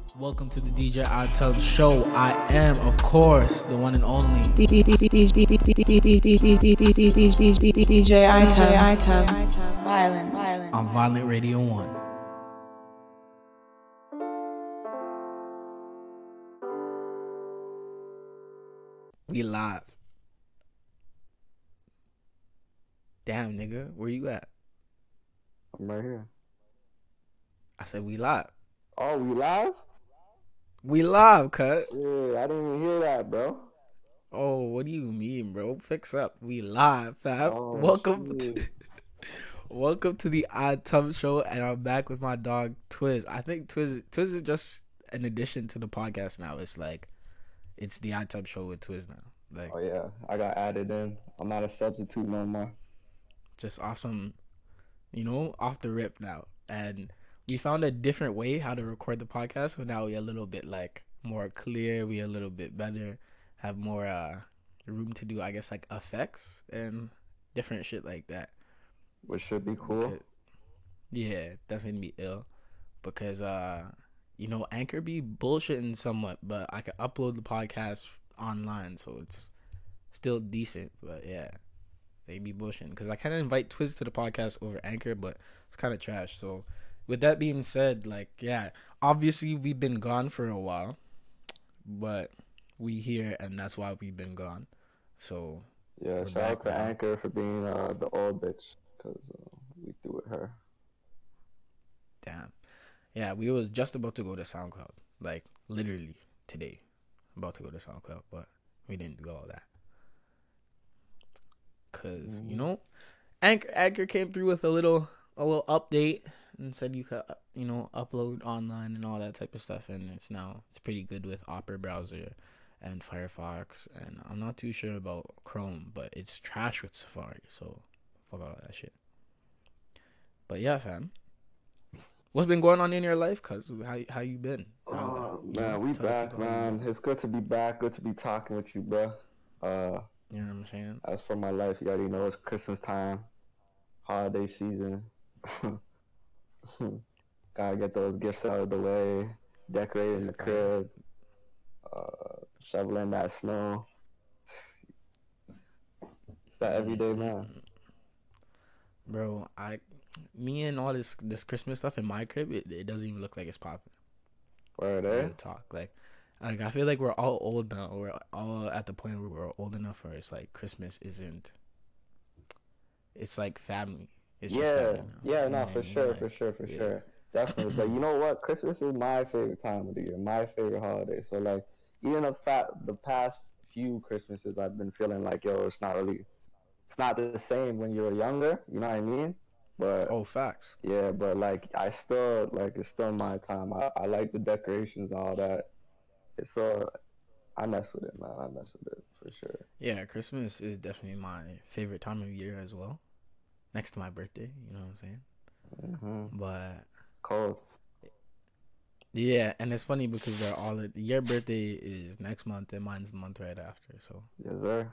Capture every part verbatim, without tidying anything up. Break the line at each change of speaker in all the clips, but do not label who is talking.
Welcome to the D J iTubs show. I am, of course, the one and only
D J iTubs. Violent.
on Violent Radio one. We live. Damn, nigga, where you at?
I'm right here.
I said we live.
Oh, we live?
We live, cut.
Yeah, I didn't even hear that, bro.
Oh, what do you mean, bro? Fix up. We live, fam.
Oh,
welcome to
shit.
Welcome to the iTubs show, and I'm back with my dog Twiz. I think Twiz Twiz is just an addition to the podcast now. It's like it's the iTubs show with Twiz now. Like
Oh, yeah, I got added in. I'm not a substitute no more.
just awesome, you know, off the rip now. And we found a different way how to record the podcast. So now we're a little bit like more clear. We're a little bit better. Have more uh room to do, I guess, like effects and different shit like that.
Which should be cool.
Because, yeah, that's gonna be ill. Because uh, you know, Anchor be bullshitting somewhat, but I can upload the podcast online, so it's still decent. But yeah. They be bullshitting because I kind of invite Twiz to the podcast over Anchor, but it's kind of trash. So, with that being said, like, yeah, obviously we've been gone for a while, but we here and that's why we've been gone. So,
Yeah,
we're
shout
back
out to
now.
Anchor for being uh, the old bitch, because uh, we threw with her.
Damn, yeah, we was just about to go to SoundCloud, like literally today, about to go to SoundCloud, but we didn't do all that because
Mhm.
you know, Anchor Anchor came through with a little a little update and said you could you know upload online and all that type of stuff, and it's now it's pretty good with Opera browser and Firefox, and I'm not too sure about Chrome, but it's trash with Safari, so fuck all that shit. But yeah, fam, what's been going on in your life? Cause how how you been? How,
Oh,
you know,
man, we
tell the
back,
people how you
man.
been.
It's good to be back. Good to be talking with you, bro. Uh,
You know what I'm saying?
as for my life, you already know it's Christmas time, holiday season. Gotta get those gifts out of the way, decorating
It's
the
crazy,
crib, uh, shoveling that snow. It's that everyday man.
bro. I me and all this this Christmas stuff in my crib, it, it doesn't even look like it's popping.
Where they?
Real talk, like, like I feel like we're all old now. We're all at the point where we're old enough where it's like Christmas isn't. It's like family. It's just
Yeah,
family now.
yeah,
You know
no,
what I
for
mean?
sure, for
Like,
sure, for
yeah,
sure. Definitely. But you know what? Christmas is my favorite time of the year, my favorite holiday. So, like, even the, fa- the past few Christmases, I've been feeling like, yo, it's not really, it's not the same when you were younger, you know what I mean? But
oh, facts.
yeah, but like I still like it's still my time. I, I like the decorations and all that. It's uh I mess with it, man. I mess with it for sure.
Yeah, Christmas is definitely my favorite time of year as well. Next to my birthday, you know what I'm saying?
Mm-hmm.
But
Cold.
yeah, and it's funny because they're all your birthday is next month and mine's the month right after. So
Yes, sir.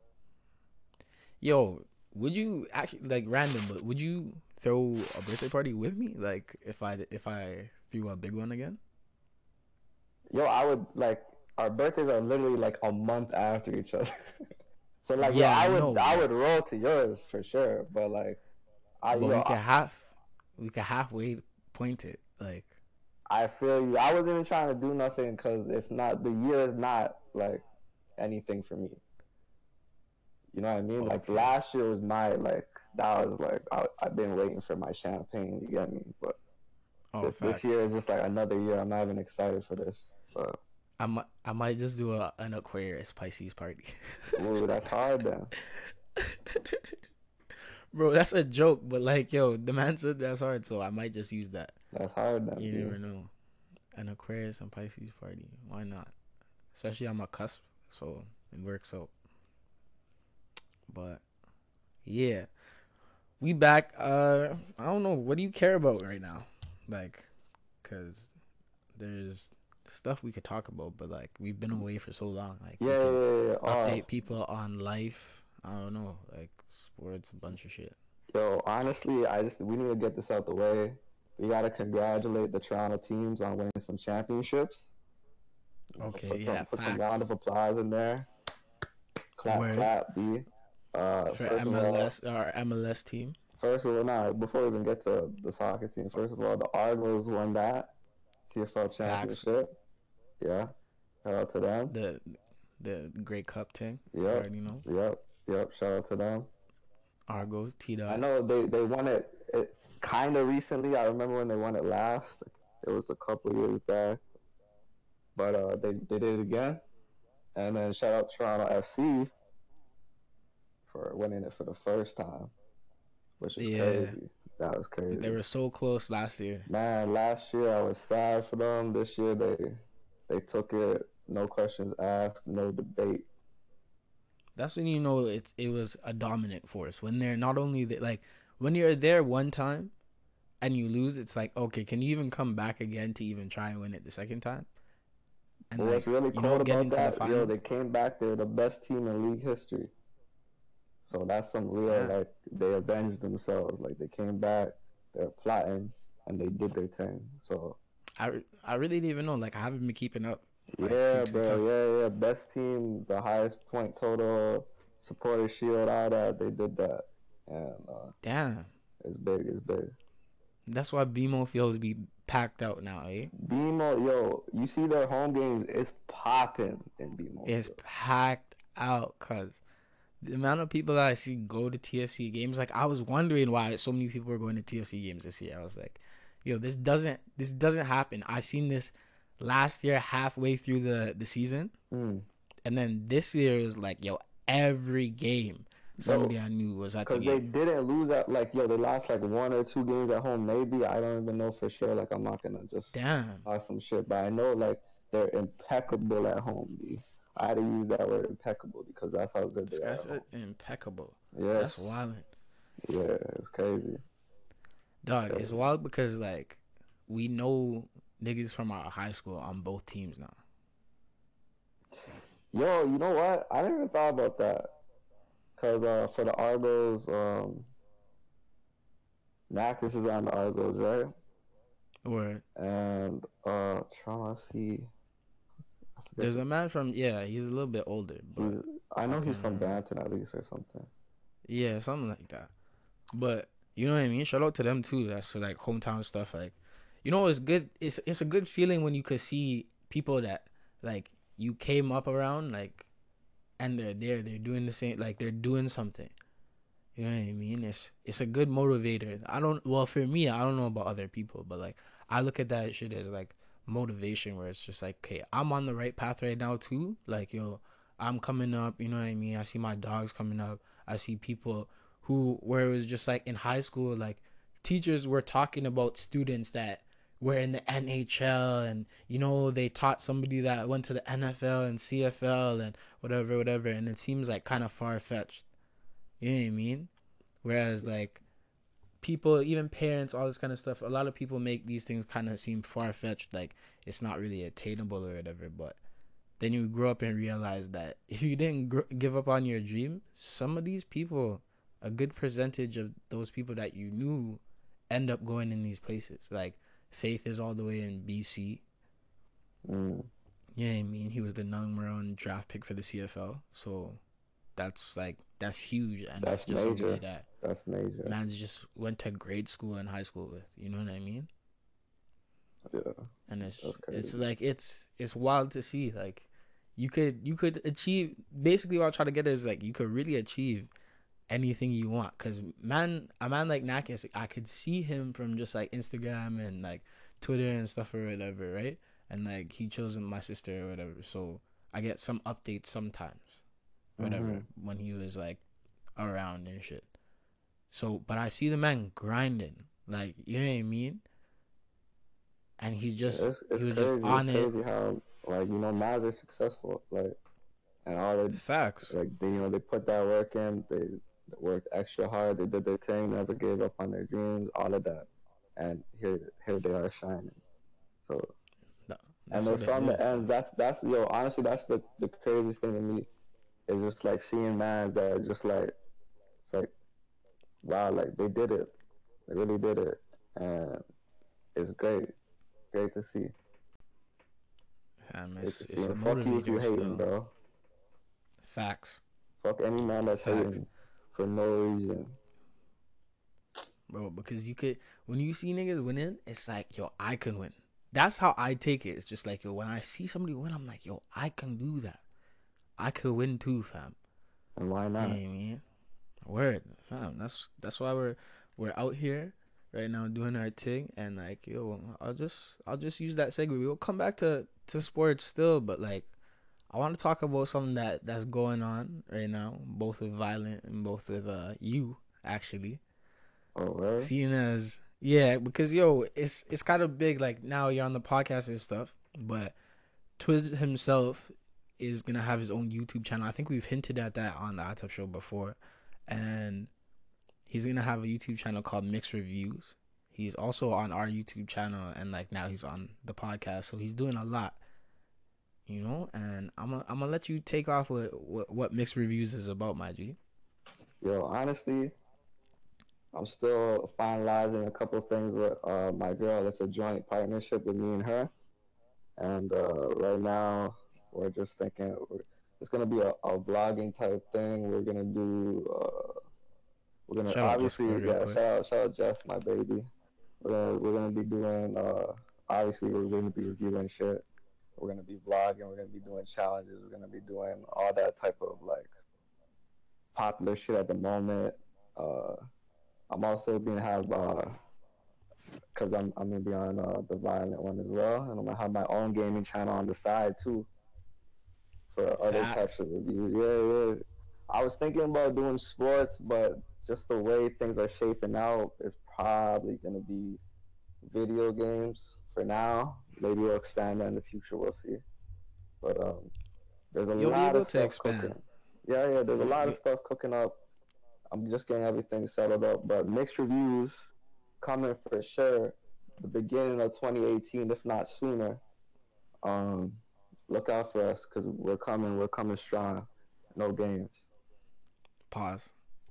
yo, would you actually like random? But would you throw a birthday party with me? Like if I if I threw a big one again?
Yo, I would like our birthdays are literally like a month after each other. So like yo,
Yeah,
I
I
would
know,
I
but
would roll to yours for sure. But like I
but
yo
we
I,
could half we could halfway point it. Like
I feel you. I wasn't even trying to do nothing because it's not the year is not like anything for me. You know what I mean? Like
okay,
last year was my like that was like I, I've been waiting for my champagne. You get me? But
oh
this this
facts.
year is just like another year. I'm not even excited for this. But
I might I might just do a, an Aquarius Pisces party.
ooh, that's hard then.
Bro, that's a joke, but like yo, the man said that's hard, so I might just use that.
That's hard then,
You
B.
never know. An Aquarius and Pisces party. Why not? Especially I'm a cusp, so it works out. But yeah, we back. Uh, I don't know. What do you care about right now? Like, cause there's stuff we could talk about, but like we've been away for so long. Like we
Yeah,
could
yeah, yeah. Oh,
update people on life. I don't know, like sports, a bunch of shit.
yo, honestly, I just we need to get this out the way. we gotta congratulate the Toronto teams on winning some championships.
Okay,
Put
yeah,
some put some round
facts.
of applause in there. Clap,
Word
clap, B. Uh,
for
first of all,
M L S or M L S team.
first of all, now before we even get to the soccer team, first of all, the Argos won that C F L
Facts.
championship. Yeah, shout out to them.
The the Great Cup thing. You
Yep,
already know.
yep, yep. Shout out to them.
Argos, T
I
Dot.
know they they won it, it kind of recently. I remember when they won it last. It was a couple years back, but uh, they they did it again. And then shout out Toronto F C for winning it for the first time, which is
Yeah,
crazy. That was
they
crazy.
were so close last year.
Man, last year I was sad for them. This year they they took it, no questions asked, no debate.
That's when you know it's it was a dominant force. When they're not only the, like when you're there one time and you lose, it's like okay, can you even come back again to even try and win it the second time? And
But what's
like
really
you know,
cool
get
about
into the
that, yo,
finals.
they came back. They're the best team in league history. So that's some real,
Damn,
like, they avenged themselves. Like, they came back, they're plotting, and they did their thing. So,
I I really didn't even know. Like I haven't been keeping up. Like too
yeah,
too
bro,
tough.
yeah, yeah. Best team, the highest point total, supporter shield, all that. They did that. And uh,
Damn,
it's big, it's big.
that's why B M O feels be packed out now, eh?
B M O, yo, you see their home games, it's popping in B M O
It's
Field.
packed out, cause the amount of people that I see go to T F C games, like I was wondering why so many people were going to T F C games this year. I was like, yo, this doesn't this doesn't happen. I seen this last year halfway through the the season,
Mm.
and then this year is like, yo, every game
Bro,
somebody I knew was at the
because they
game.
didn't lose at, like, yo, they lost like one or two games at home, maybe. I don't even know for sure. Like, I'm not going to just
Damn,
talk some shit, but I know, like, they're impeccable at home, B. I had to use that word impeccable because that's how good
this
they are
guy's
at home.
impeccable. That's
Yes.
wild,
Yeah, it's crazy.
dog. It's
Crazy.
wild because like we know niggas from our high school on both teams now.
Yo, you know what? I never thought about that. Because uh, for the Argos, um, Nakis is on the Argos, right?
Or
And uh, Toronto F C, I forget.
there's a man from yeah, he's a little bit older, but
He's, I
I
know he's
can't
from
remember.
Brampton at least or something.
Yeah, something like that. But you know what I mean? Shout out to them too. That's like hometown stuff. Like, you know, it's good. It's it's a good feeling when you could see people that like you came up around, like, and they're there. They're doing the same. Like they're doing something. You know what I mean? It's it's a good motivator. I don't. Well, for me, I don't know about other people, but like I look at that shit as like motivation, where it's just like, okay, I'm on the right path right now too. Like, yo, I'm coming up. You know what I mean? I see my dogs coming up. I see people who where it was just like in high school, like teachers were talking about students that were in the N H L, and you know they taught somebody that went to the N F L and C F L and whatever, whatever, and it seems like kind of far fetched. You know what I mean? Whereas like people, even parents, all this kind of stuff, a lot of people make these things kind of seem far fetched, like it's not really attainable or whatever. But then you grow up and realize that if you didn't gr- give up on your dream, some of these people, a good percentage of those people that you knew, end up going in these places. Like Faith is all the way in B C.
Mm,
Yeah, I mean he was the number one draft pick for the C F L, so that's like that's huge, and that's
that's
just somebody
major.
that
That's major.
man's just went to grade school and high school with. You know what I mean?
Yeah,
And it's
that's
it's
crazy.
like it's it's wild to see. Like you could you could achieve basically what I'm trying to get is like you could really achieve anything you want. Cause man, a man like Nakis, I could see him from just like Instagram and like Twitter and stuff or whatever, right? And like he chose my sister or whatever, so I get some updates sometimes,
Mm-hmm.
whatever, when he was like around and shit. So, but I see the man grinding, like you know what I mean, and he's just
It's
he
it's
was just
crazy. It's
on it.
crazy how, like, you know, Mavs are successful. Like, and all they,
Facts.
like, they, you know, they put that work in. They worked extra hard. They did their thing. Never gave up on their dreams. All of that, and here here they are shining. So,
That,
and
that's
they're
what it
from the
is,
ends.
bro.
That's that's yo. Honestly, that's the the craziest thing to me. It's just like seeing mans that are just like, it's like, wow, like they did it. They really did it. And it's great. Great to see.
Um,
Great to
it's
see.
it's a
And fuck you if you
motivator
hating,
still.
bro.
Facts,
Fuck any man that's
facts,
hating for no reason.
bro. Because you could when you see niggas winning, it's like yo, I can win. That's how I take it. It's just like yo, when I see somebody win, I'm like yo, I can do that. I could win too, fam.
And why not?
Hey man, word, fam. That's that's why we're we're out here right now doing our thing, and like yo, I'll just I'll just use that segue. We'll come back to to sports still, but like I want to talk about something that that's going on right now, both with Violent and both with uh you actually.
Oh, right?
Seeing as yeah, because yo, it's it's kind of big. Like now you're on the podcast and stuff, but Twiz himself is gonna have his own YouTube channel. I think we've hinted at that on the iTup show before, and he's gonna have a YouTube channel called Mixed Reviews. He's also on our YouTube channel, and like now he's on the podcast, so he's doing a lot, you know. And I'm gonna I'm gonna let you take off with what, what Mixed Reviews is about, my G.
Yo, honestly, I'm still finalizing a couple things with uh, my girl. It's a joint partnership with me and her. And uh, right now, we're just thinking we're, it's gonna be a, a vlogging type thing. We're gonna do. Uh, we're gonna
Shout out
obviously,
Jessica real
yeah.
quick.
Shout out, shout out, Jeff, my baby. We're gonna we're gonna be doing. Uh, obviously, we're gonna be reviewing shit. We're gonna be vlogging. We're gonna be doing challenges. We're gonna be doing all that type of like popular shit at the moment. Uh, I'm also gonna have. Uh, Cause I'm I'm gonna be on uh, the Violent one as well, and I'm gonna have my own gaming channel on the side too for other types
Facts.
of reviews. Yeah, yeah. I was thinking about doing sports, but just the way things are shaping out, it's probably gonna be video games for now. Maybe we'll expand that in the future. We'll see. But um, there's a
You'll be
lot
able
of
to
stuff
expand.
cooking. Yeah, yeah. There's a
You,
lot of
you,
stuff cooking up. I'm just getting everything settled up, but mixed reviews coming for sure. The beginning of twenty eighteen, if not sooner. Um, look out for us because we're coming. We're coming strong. No games.
pause.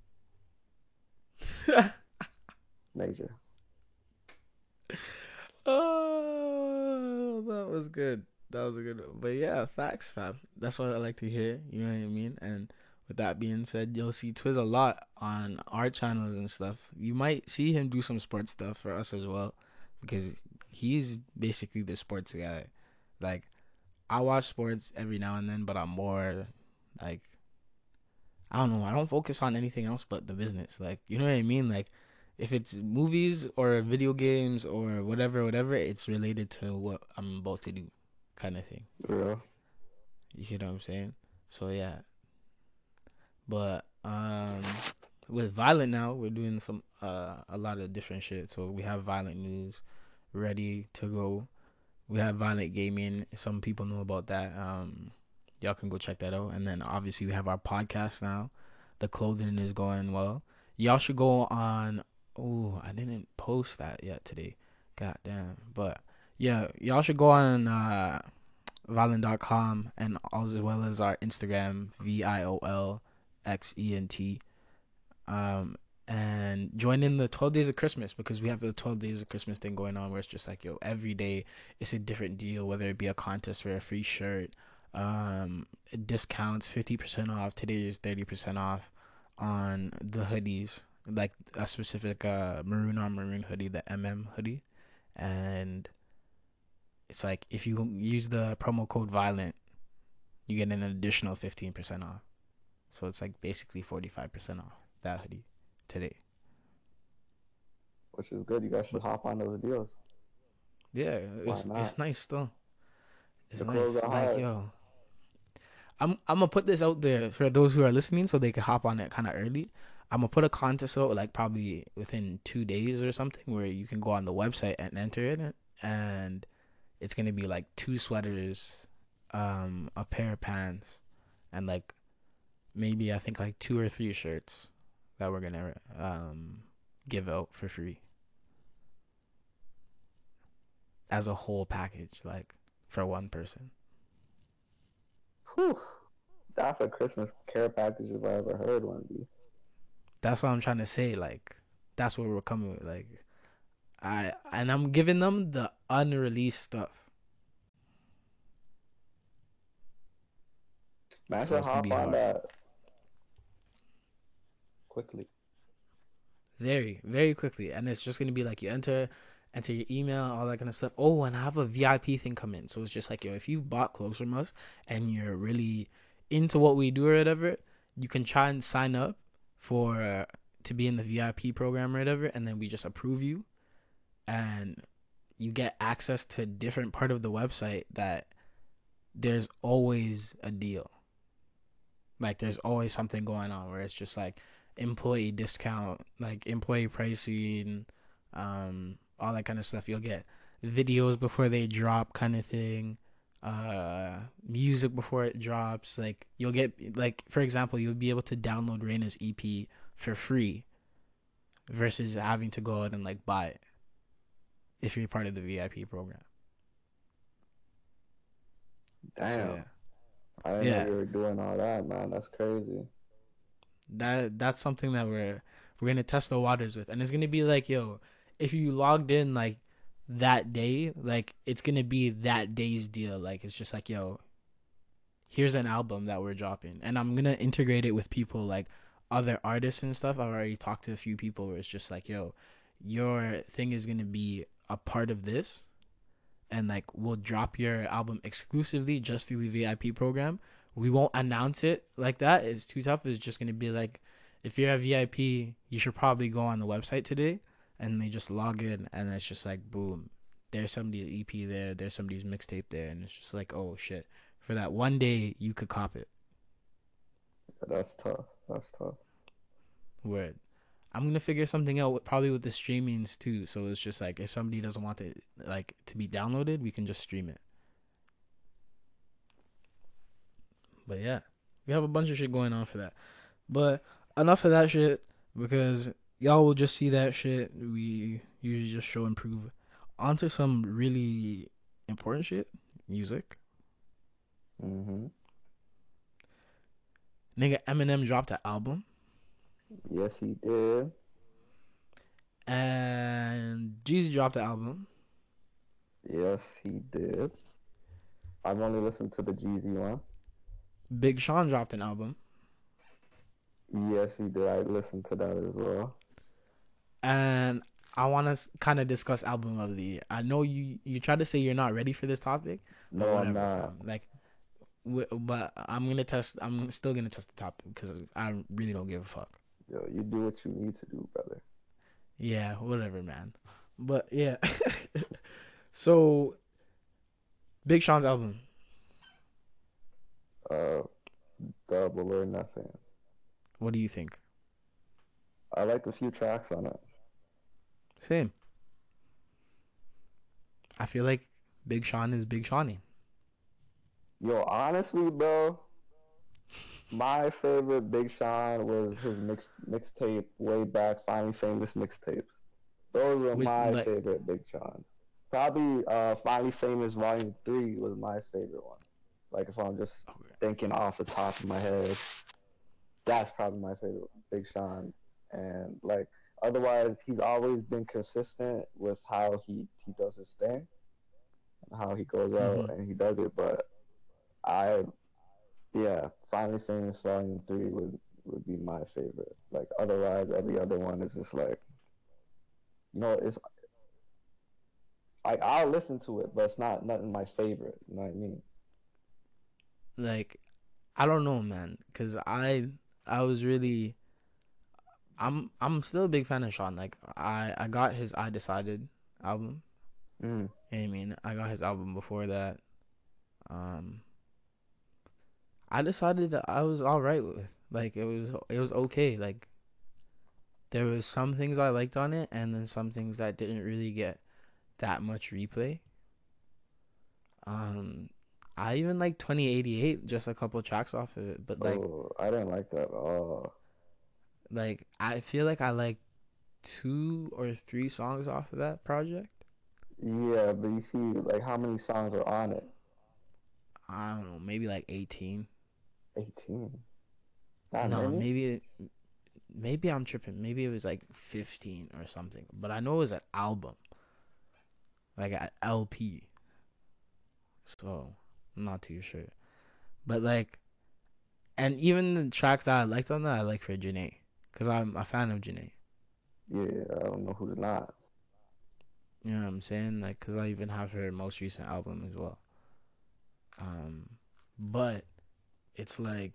Major.
Oh, that was good. That was a good one. But yeah, facts, fam. That's what I like to hear. You know what I mean? And with that being said, you'll see Twiz a lot on our channels and stuff. You might see him do some sports stuff for us as well, because he's basically the sports guy. Like, I watch sports every now and then, but I'm more like, I don't know. I don't focus on anything else but the business. Like, you know what I mean? Like, if it's movies or video games or whatever, whatever, it's related to what I'm about to do, kind of thing.
Yeah.
You see what I'm saying? So yeah. But um, with Violent now, we're doing some uh a lot of different shit. So we have Violent News ready to go. We have Violent Gaming. Some people know about that. Um, y'all can go check that out. And then obviously we have our podcast now. The clothing is going well. Y'all should go on. Oh, I didn't post that yet today. God damn. But yeah, y'all should go on uh, violent dot com and as well as our Instagram, V I O L X E N T. Um, and join in the twelve days of Christmas, because we have the twelve days of Christmas thing going on where it's just like, yo, every day it's a different deal, whether it be a contest for a free shirt, um, discounts, fifty percent off. Today is thirty percent off on the hoodies, like a specific uh, maroon on maroon hoodie, the M M hoodie. And it's like, if you use the promo code VIOLENT, you get an additional fifteen percent off. So it's like basically forty-five percent off that hoodie today.
Which is good. You guys should hop on those deals.
Yeah,
Why
it's
not?
it's nice though. It's
The clothes
nice.
are
Like
hard.
yo, I'm I'm gonna put this out there for those who are listening, so they can hop on it kind of early. I'm gonna put a contest out like probably within two days or something, where you can go on the website and enter it, and it's gonna be like two sweaters, um, a pair of pants, and like maybe I think like two or three shirts that we're gonna um give out for free as a whole package, like for one person.
Whew. That's a Christmas care package if I ever heard one. B.
That's what I'm trying to say. Like, that's what we're coming with. Like, I and I'm giving them the unreleased stuff,
Man, I
so
should
it's gonna
hop
be
on
hard.
that quickly.
Very, very quickly. And it's just gonna be like you enter enter your email, all that kind of stuff. Oh, and I have a V I P thing come in. So it's just like, yo, if you've bought clothes from us and you're really into what we do or whatever, you can try and sign up for uh, to be in the V I P program or whatever, and then we just approve you and you get access to a different part of the website that there's always a deal. Like there's always something going on where it's just like employee discount, like employee pricing, um, all that kind of stuff. You'll get videos before they drop, kind of thing. Uh, music before it drops. Like you'll get, like for example, you'll be able to download Reina's E P for free versus having to go out and like buy it if you're part of the V I P program. So
Damn.
yeah,
I didn't know
yeah.
you were doing all that, man. That's crazy.
that that's something that we're we're gonna test the waters with, and it's gonna be like, yo, if you logged in like that day, like it's gonna be that day's deal. Like it's just like, yo, here's an album that we're dropping, and I'm gonna integrate it with people like other artists and stuff. I've already talked to a few people where it's just like, yo, your thing is gonna be a part of this, and like we'll drop your album exclusively just through the V I P program. We won't announce it like that. It's too tough. It's just gonna be like, if you're a V I P, you should probably go on the website today, and they just log in, and it's just like boom, there's somebody's E P there, there's somebody's mixtape there, and it's just like, oh shit, for that one day you could cop it.
Yeah, that's tough. That's tough.
Word. I'm gonna figure something out with, probably with the streamings too. So it's just like if somebody doesn't want it like to be downloaded, we can just stream it. But yeah, we have a bunch of shit going on for that. But enough of that shit because y'all will just see that shit. We usually just show and prove. Onto some really important shit. Music.
Mm-hmm.
Nigga Eminem dropped an album.
Yes, he did.
And Jeezy dropped an album.
Yes, he did. I've only listened to the Jeezy one.
Big Sean dropped an album.
Yes, he did. I listened to that as well.
And I want to kind of discuss album of the year. I know you you tried to say you're not ready for this topic, but
No, I'm
whatever,
not.
fam. Like, w- but I'm gonna test. I'm still gonna test the topic because I really don't give a fuck.
Yo, you do what you need to do, brother.
Yeah, whatever, man. But yeah, so Big Sean's album.
Uh, Double or Nothing.
What do you think?
I like a few tracks on it.
Same. I feel like Big Sean is Big Seaning.
Yo, honestly, bro, my favorite Big Sean was his mix mixtape way back, Finally Famous mixtapes. Those were
Which,
my
like,
favorite Big Sean. Probably uh, Finally Famous Volume Three was my favorite one. Like if I'm just
okay.
thinking off the top of my head, that's probably my favorite Big Sean. And like otherwise, he's always been consistent with how he he does his thing, and how he goes out
Mhm.
and he does it. But I, yeah, Finally Famous Volume Three would would be my favorite. Like otherwise, every other one is just like, you know, it's like I'll listen to it, but it's not nothing my favorite. You know what I mean?
Like, I don't know, man, cause I I was really I'm I'm still a big fan of Sean. Like I I got his I Decided album.
Mm.
You know what I mean, I got his album before that. Um, I decided that I was all right with. Like it was it was okay. Like there was some things I liked on it, and then some things that didn't really get that much replay. Um, I even like twenty eighty-eight, just a couple tracks off of it. But like
Oh, I didn't like that at all.
like I feel like I like two or three songs off of that project.
Yeah, but you see, like how many songs are on it?
I don't know, maybe like eighteen.
Eighteen. That
No,
many?
maybe maybe I'm tripping. Maybe it was like fifteen or something. But I know it was an album. like a L P. So I'm not too sure, but like, and even the tracks that I liked on that, I like for Janae, cause I'm a fan of Janae.
Yeah, I don't know who's not.
You know what I'm saying? Like, cause I even have her most recent album as well. Um, but it's like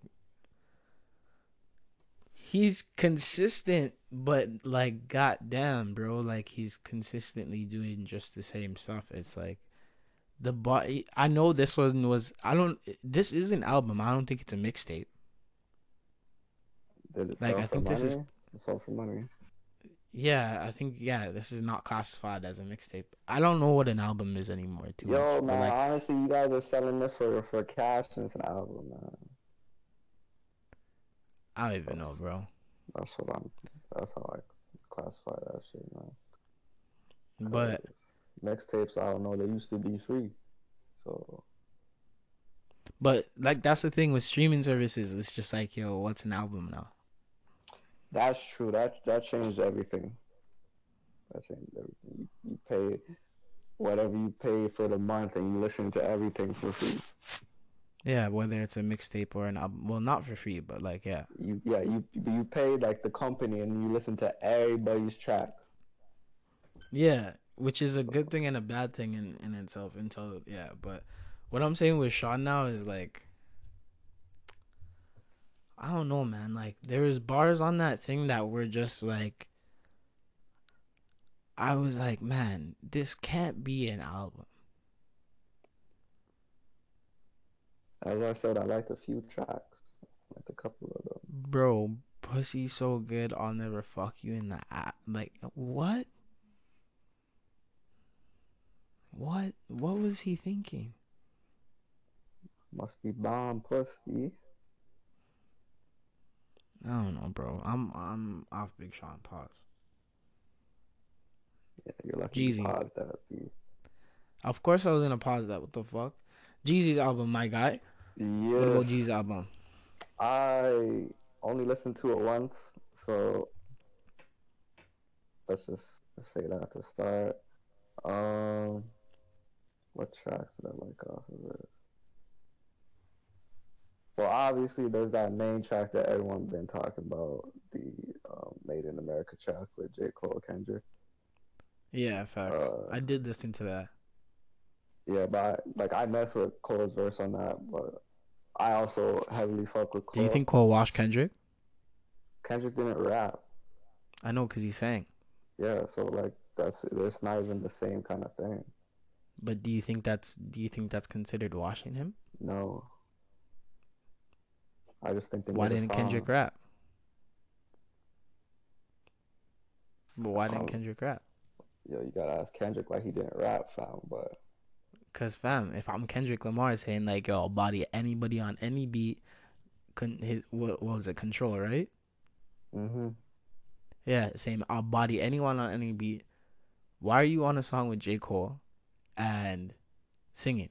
he's consistent, but like, goddamn, bro, like he's consistently doing just the same stuff. It's like the body. I know this one was. I don't. This is an album. I don't think it's a mixtape.
Did it
Like,
sell
I
for
think this is.
money? It sold for money.
Yeah, I think yeah. This is not classified as a mixtape. I don't know what an album is anymore. Too
Yo,
much, but
man,
like,
honestly, you guys are selling it for for cash and it's an album, man.
I don't even know, bro.
That's what I'm. That's how I classify that shit, man.
But
mixtapes, I don't know. They used to be free, so.
but like that's the thing with streaming services. It's just like, yo, what's an album now?
That's true. That that changed everything. That changed everything. You, you pay whatever you pay for the month, and you listen to everything for free.
Yeah, whether it's a mixtape or an album. Well, not for free, but like, yeah.
You yeah you you pay like the company, and you listen to everybody's track.
Yeah, which is a good thing and a bad thing in, in itself until yeah. But what I'm saying with Sean now is like, I don't know, man. Like, there was bars on that thing that were just like, I was like, man, this can't be an album.
As I said, I liked a few tracks, like a couple of them.
Bro, pussy so good, I'll never fuck you in the app. Like, what? What? What was he thinking?
Must be bomb pussy.
I don't know, bro. I'm I'm off Big Sean. Pause.
Yeah, you're lucky
Jeezy.
to pause that. B.
Of course I was gonna pause that. What the fuck? Jeezy's album, my guy.
Yes.
What about Jeezy's album?
I only listened to it once, so let's just say that to start. Um, what tracks did I like off of it? Well, obviously, there's that main track that everyone's been talking about, the um, Made in America track with J. Cole, Kendrick.
Yeah, facts. Uh, I did listen to that.
Yeah, but I, like I mess with Cole's verse on that, but I also heavily fuck with Cole.
Do you think Cole washed Kendrick?
Kendrick didn't rap.
I know, cause he sang.
Yeah, so like that's it's not even the same kind of thing.
But do you think that's do you think that's considered washing him?
No. I just think they
why didn't Kendrick rap? But why didn't
um,
Kendrick rap?
Yo, you gotta ask Kendrick why he didn't rap, fam. But
cause fam, if I'm Kendrick Lamar saying like, yo, I'll body anybody on any beat, con- his what, what was it, Control, right?
Mm-hmm.
Yeah, same. I'll body anyone on any beat. Why are you on a song with J. Cole and singing?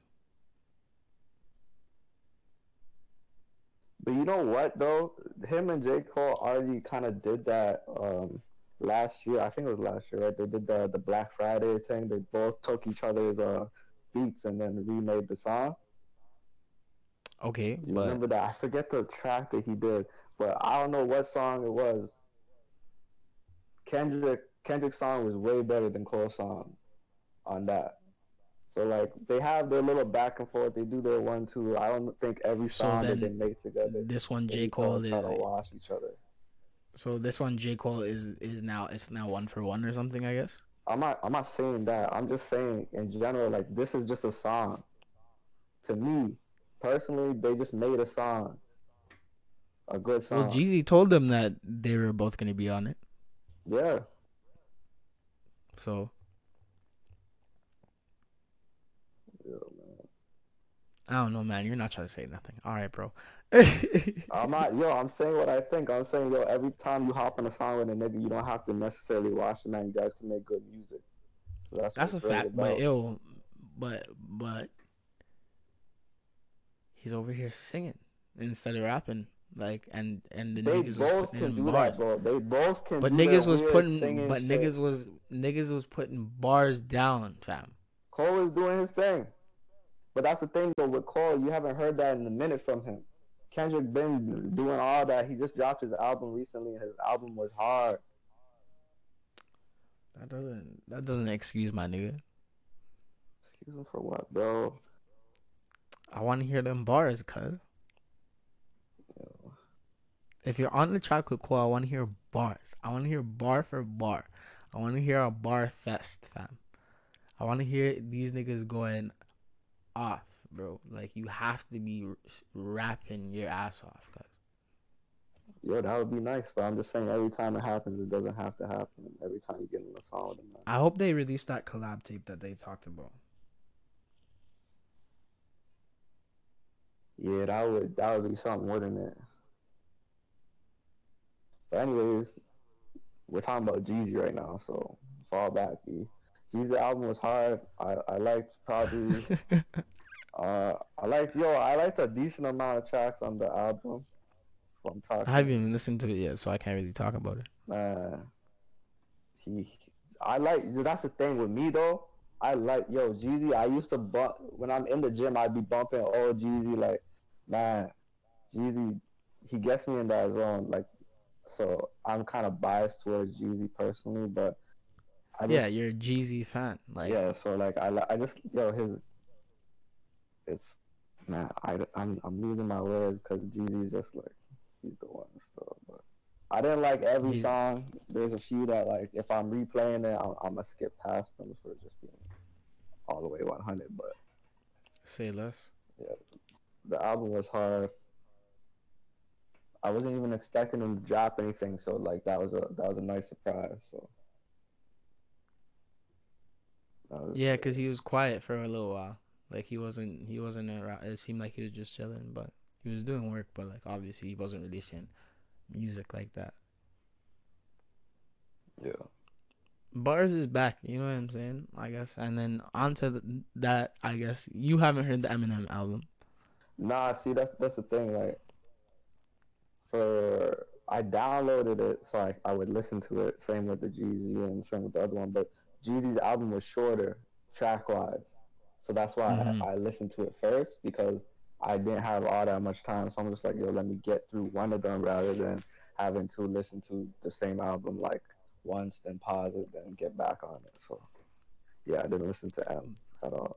But you know what though? Him and J. Cole already kind of did that um, last year. I think it was last year, right? They did the the Black Friday thing. They both took each other's uh, beats and then remade the song.
Okay,
you
but
remember that? I forget the track that he did, but I don't know what song it was. Kendrick Kendrick's song was way better than Cole's song on that. So like they have their little back and forth. They do their one two. I don't think every song so that they make together.
This one J. Cole is
try to wash each other.
So this one J. Cole is is now it's now one for one or something, I guess.
I'm not I'm not saying that. I'm just saying in general, like this is just a song. To me, personally, they just made a song. A good song.
Well, Jeezy told them that they were both gonna be on it.
Yeah.
So
yeah, man.
I don't know, man. You're not trying to say nothing. All right, bro.
I'm not, yo. I'm saying what I think. I'm saying, yo. Every time you hop on a song with a nigga, you don't have to necessarily watch it. Man, you guys can make good music.
So that's that's a fact. But yo, but but he's over here singing instead of rapping. Like and and the
they
niggas
both
was putting
can
in
do
bars.
that, bro. They both can.
But
do
niggas was putting.
but
shit.
niggas
was niggas was putting bars down, fam.
Cole is doing his thing. But that's the thing though with Cole, you haven't heard that in a minute from him. Kendrick been doing all that. He just dropped his album recently, and his album was hard.
That doesn't that doesn't excuse my nigga.
Excuse him for what, bro?
I want to hear them bars, cuz.
Yo.
If you're on the track with Cole, I want to hear bars. I want to hear bar for bar. I want to hear a bar fest, fam. I want to hear these niggas going off, bro. Like, you have to be rapping your ass off, cuz.
Yo, that would be nice, but I'm just saying every time it happens, it doesn't have to happen. Every time you get in the song with them.
I hope they release that collab tape that they talked about.
Yeah, that would that would be something, wouldn't it? But anyways, we're talking about Jeezy right now, so fall back, B. Jeezy's album was hard. I, I liked probably uh I liked yo, I liked a decent amount of tracks on the album. I'm talking.
I haven't even listened to it yet, so I can't really talk about it.
Man, he, I like. That's the thing with me though. I like yo Jeezy. I used to bump when I'm in the gym. I'd be bumping old Jeezy. Like, man, Jeezy, he gets me in that zone. Like, so I'm kind of biased towards Jeezy personally, but
I just, yeah, you're a Jeezy fan. Like,
yeah, so like I, I just yo his. It's man, I I'm I'm losing my words because Jeezy's just like. He's the one still, but I didn't like every yeah. song. There's a few that like if I'm replaying it, I'm, I'm gonna skip past them for just being all the way one hundred. But
say less.
Yeah, the album was hard. I wasn't even expecting him to drop anything, so like that was a that was a nice surprise. So
yeah, because he was quiet for a little while. Like he wasn't he wasn't around. It seemed like he was just chilling, but. He was doing work, but like obviously he wasn't releasing music like that.
Yeah.
Bars is back, you know what I'm saying? I guess, and then onto the, that, I guess you haven't heard the Eminem album.
Nah, see that's that's the thing. Like, for I downloaded it so I I would listen to it. Same with the Jeezy and same with the other one, but Jeezy's album was shorter track wise, so that's why mm-hmm. I, I listened to it first because. I didn't have all that much time, so I'm just like, yo, let me get through one of them rather than having to listen to the same album like once, then pause it, then get back on it. So, yeah, I didn't listen to M at all.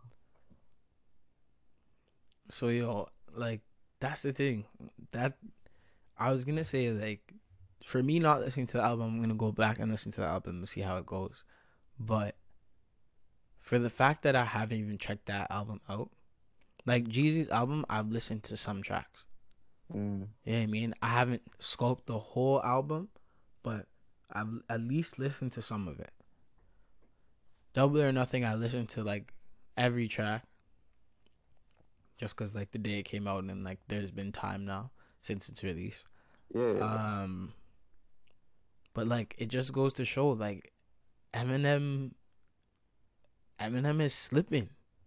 So, yo, like, that's the thing. That I was gonna say, like, for me not listening to the album, I'm gonna go back and listen to the album and see how it goes. But for the fact that I haven't even checked that album out. Like, Jeezy's album, I've listened to some tracks.
Mm.
You know what I mean? I haven't scoped the whole album, but I've at least listened to some of it. Double or Nothing, I listened to, like, every track. Just because, like, the day it came out and, like, there's been time now since its release.
Yeah.
Um, but, like, it just goes to show, like, Eminem, Eminem is slipping.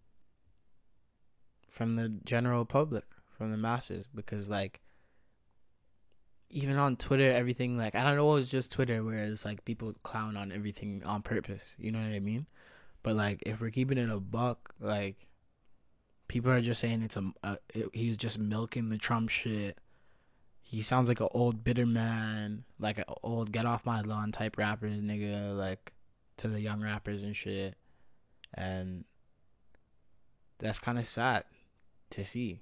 From the general public, from the masses, because like even on Twitter, everything like I don't know, it's just Twitter where it's like people clown on everything on purpose. You know what I mean? But like if we're keeping it a buck, like people are just saying it's a, a it, he's just milking the Trump shit. He sounds like an old bitter man, like an old get off my lawn type rapper, nigga, like to the young rappers and shit, and that's kind of sad. To see.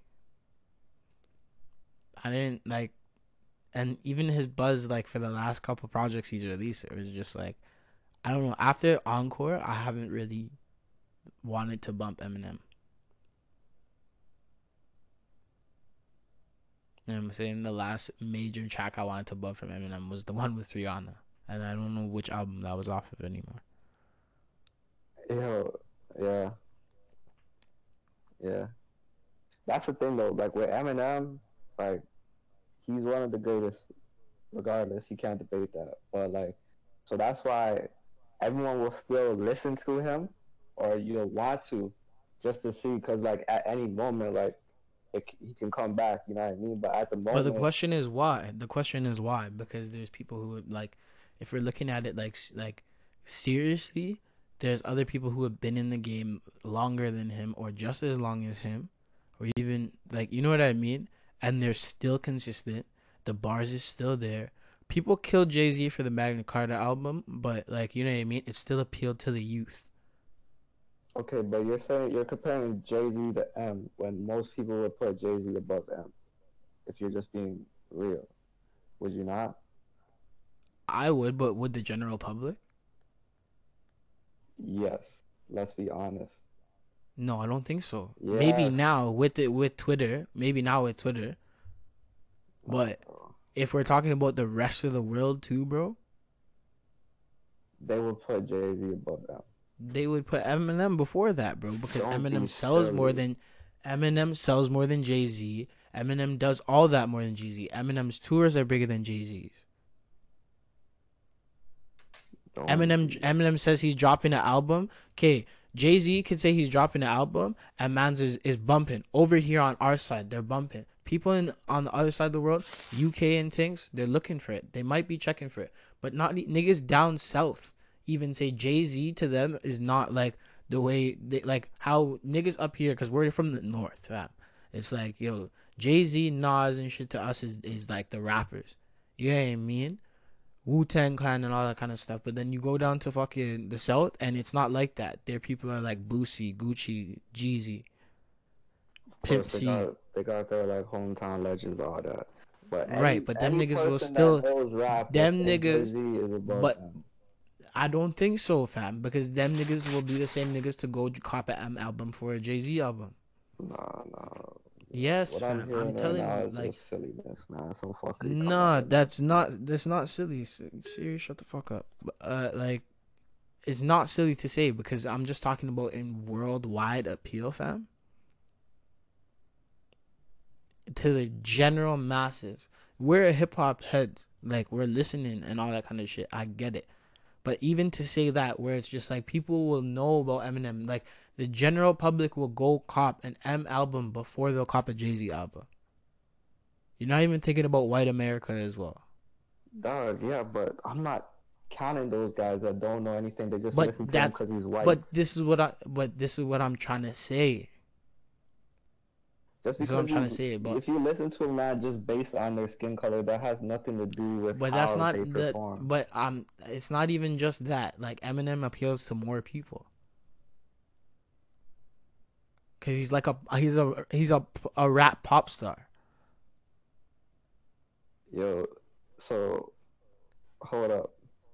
I didn't like, and even his buzz like for the last couple projects he's released, it was just like, I don't know. After Encore, I haven't really wanted to bump Eminem. You know what I'm saying? The last major track I wanted to bump from Eminem was the one with Rihanna, and I don't know which album that was off of anymore.
Yo, yeah, yeah. That's the thing though, like with Eminem, like he's one of the greatest regardless, you can't debate that. But like so that's why everyone will still listen to him or you'll want to just to see because like at any moment like it, he can come back, you know what I mean? But at the moment
But the question is why? The question is why? Because there's people who would like if we're looking at it like like seriously, there's other people who have been in the game longer than him or just as long as him, or even like, you know what I mean? And they're still consistent. The bars is still there. People killed Jay-Z for the Magna Carta album, but like, you know what I mean? It still appealed to the youth.
Okay, but you're saying you're comparing Jay-Z to M when most people would put Jay-Z above M. If you're just being real, would you not?
I would, but would the general public?
Yes. Let's be honest.
No, I don't think so.
Yes.
Maybe now with it with Twitter, maybe now with Twitter. But
No.
if we're talking about the rest of the world too, bro,
They would put Jay-Z above M.
they would put Eminem before that, bro, because
Don't
Eminem
be
sells more
silly.
than Eminem sells more than Jay-Z. Eminem does all that more than Jay-Z. Eminem's tours are bigger than Jay-Z's.
Don't
Eminem
be-
Eminem says he's dropping an album. Okay, Jay-Z could say he's dropping an album, and Mans is, is bumping. Over here on our side, they're bumping. People in on the other side of the world, U K and things, they're looking for it. They might be checking for it. But not niggas down south even say Jay-Z to them is not like the way they like how niggas up here, because we're from the north, fam. It's like, yo, Jay-Z, Nas and shit to us is, is like the rappers. You know what I mean? Wu-Tang Clan and all that kind of stuff. But then you go down to fucking the south and it's not like that. Their people are like Boosie, Gucci, Jeezy,
Of
Pimp
course, they
C.
got they got their like hometown legends, all that. But any,
Right, but them
any
niggas will
person
still
that knows rap
them
will say
niggas
Jay-Z is above
but
M.
I don't think so, fam, because them niggas will be the same niggas to go cop an M album for a Jay-Z album.
Nah, nah.
Yes,
What
fam.
I'm hearing
I'm
right
telling
now
you,
is
like,
just silliness, man. So fucking come
nah,
on.
that's not that's not silly. Serious, shut the fuck up. Uh, like, it's not silly to say because I'm just talking about in worldwide appeal, fam. To the general masses, we're hip hop heads. Like, we're listening and all that kind of shit. I get it. But even to say that, where it's just like people will know about Eminem, like the general public will go cop an M album before they'll cop a Jay-Z album. You're not even thinking about white America as well.
Dog, yeah, but I'm not counting those guys that don't know anything. They just
But
listen to him
that's
because he's white.
but this is what I but this is what I'm trying to say.
Just
This
because
is what I'm trying
you,
to say. But
if you listen to a man just based on their skin color, that has nothing to do with
but
how
that's not
they
that.
perform.
But um, it's not even just that. Like, Eminem appeals to more people. Cause he's like a he's a he's a a rap pop star.
Yo, so hold up.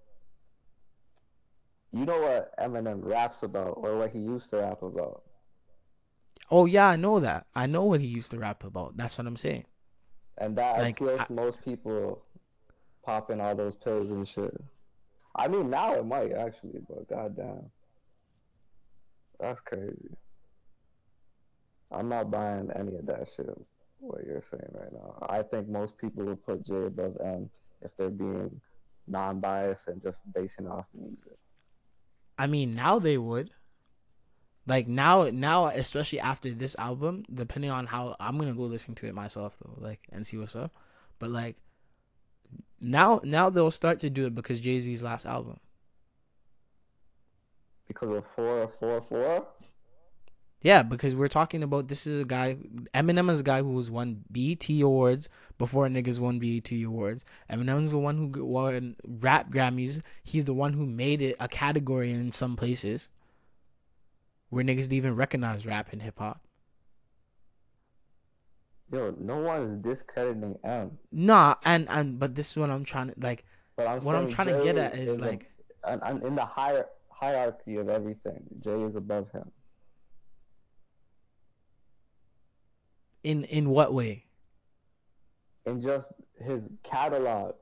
You know what Eminem raps about, or what he used to rap about?
Oh yeah, I know that. I know what he used to rap about. That's what I'm saying.
And that
Like,
appeals
I-
to most people popping all those pills and shit. I mean, now it might actually, but goddamn. That's crazy. I'm not buying any of that shit, what you're saying right now. I think most people will put J above M if they're being non-biased and just basing it off the music.
I mean, now they would. Like, now, now, especially after this album, depending on how I'm gonna go listen to it myself though, like, and see what's up. But like, now, now they'll start to do it because Jay-Z's last album.
Because of four, four, four?
Yeah, because we're talking about this is a guy. Eminem is a guy who was won B E T awards before niggas won B E T awards. Eminem's the one who won rap Grammys. He's the one who made it a category in some places where niggas didn't even recognize rap and hip hop.
Yo, no one is discrediting M.
Nah, and and but this is what I'm trying to like.
But I'm
What I'm
saying
trying to
Jay
get at is
a-
like,
and, and in the higher hierarchy of everything, Jay is above him.
in in what way?
In just his catalog,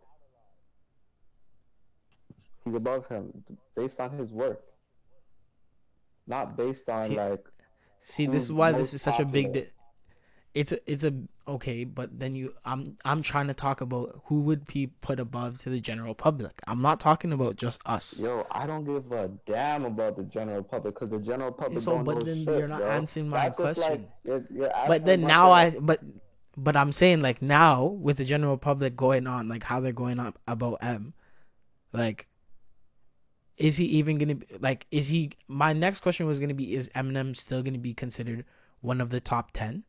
he's above him based on his work, not based on
See,
like
See, this is
who's
why
most
this is such a big.
popular.
Di- it's a it's a okay, but then you I'm I'm trying to talk about who would be put above to the general public. I'm not talking about just us.
Yo, I don't give a damn about the general public because the general public
So,
don't
but
know
then
shit,
you're not
bro.
answering my
That's just like
question.
you're, you're asking
But
a
then
bunch
now
of,
I
like,
but but I'm saying like now with the general public going on like how they're going on about M, like is he even gonna be, like? Is he? My next question was gonna be: is Eminem still gonna be considered one of the top ten?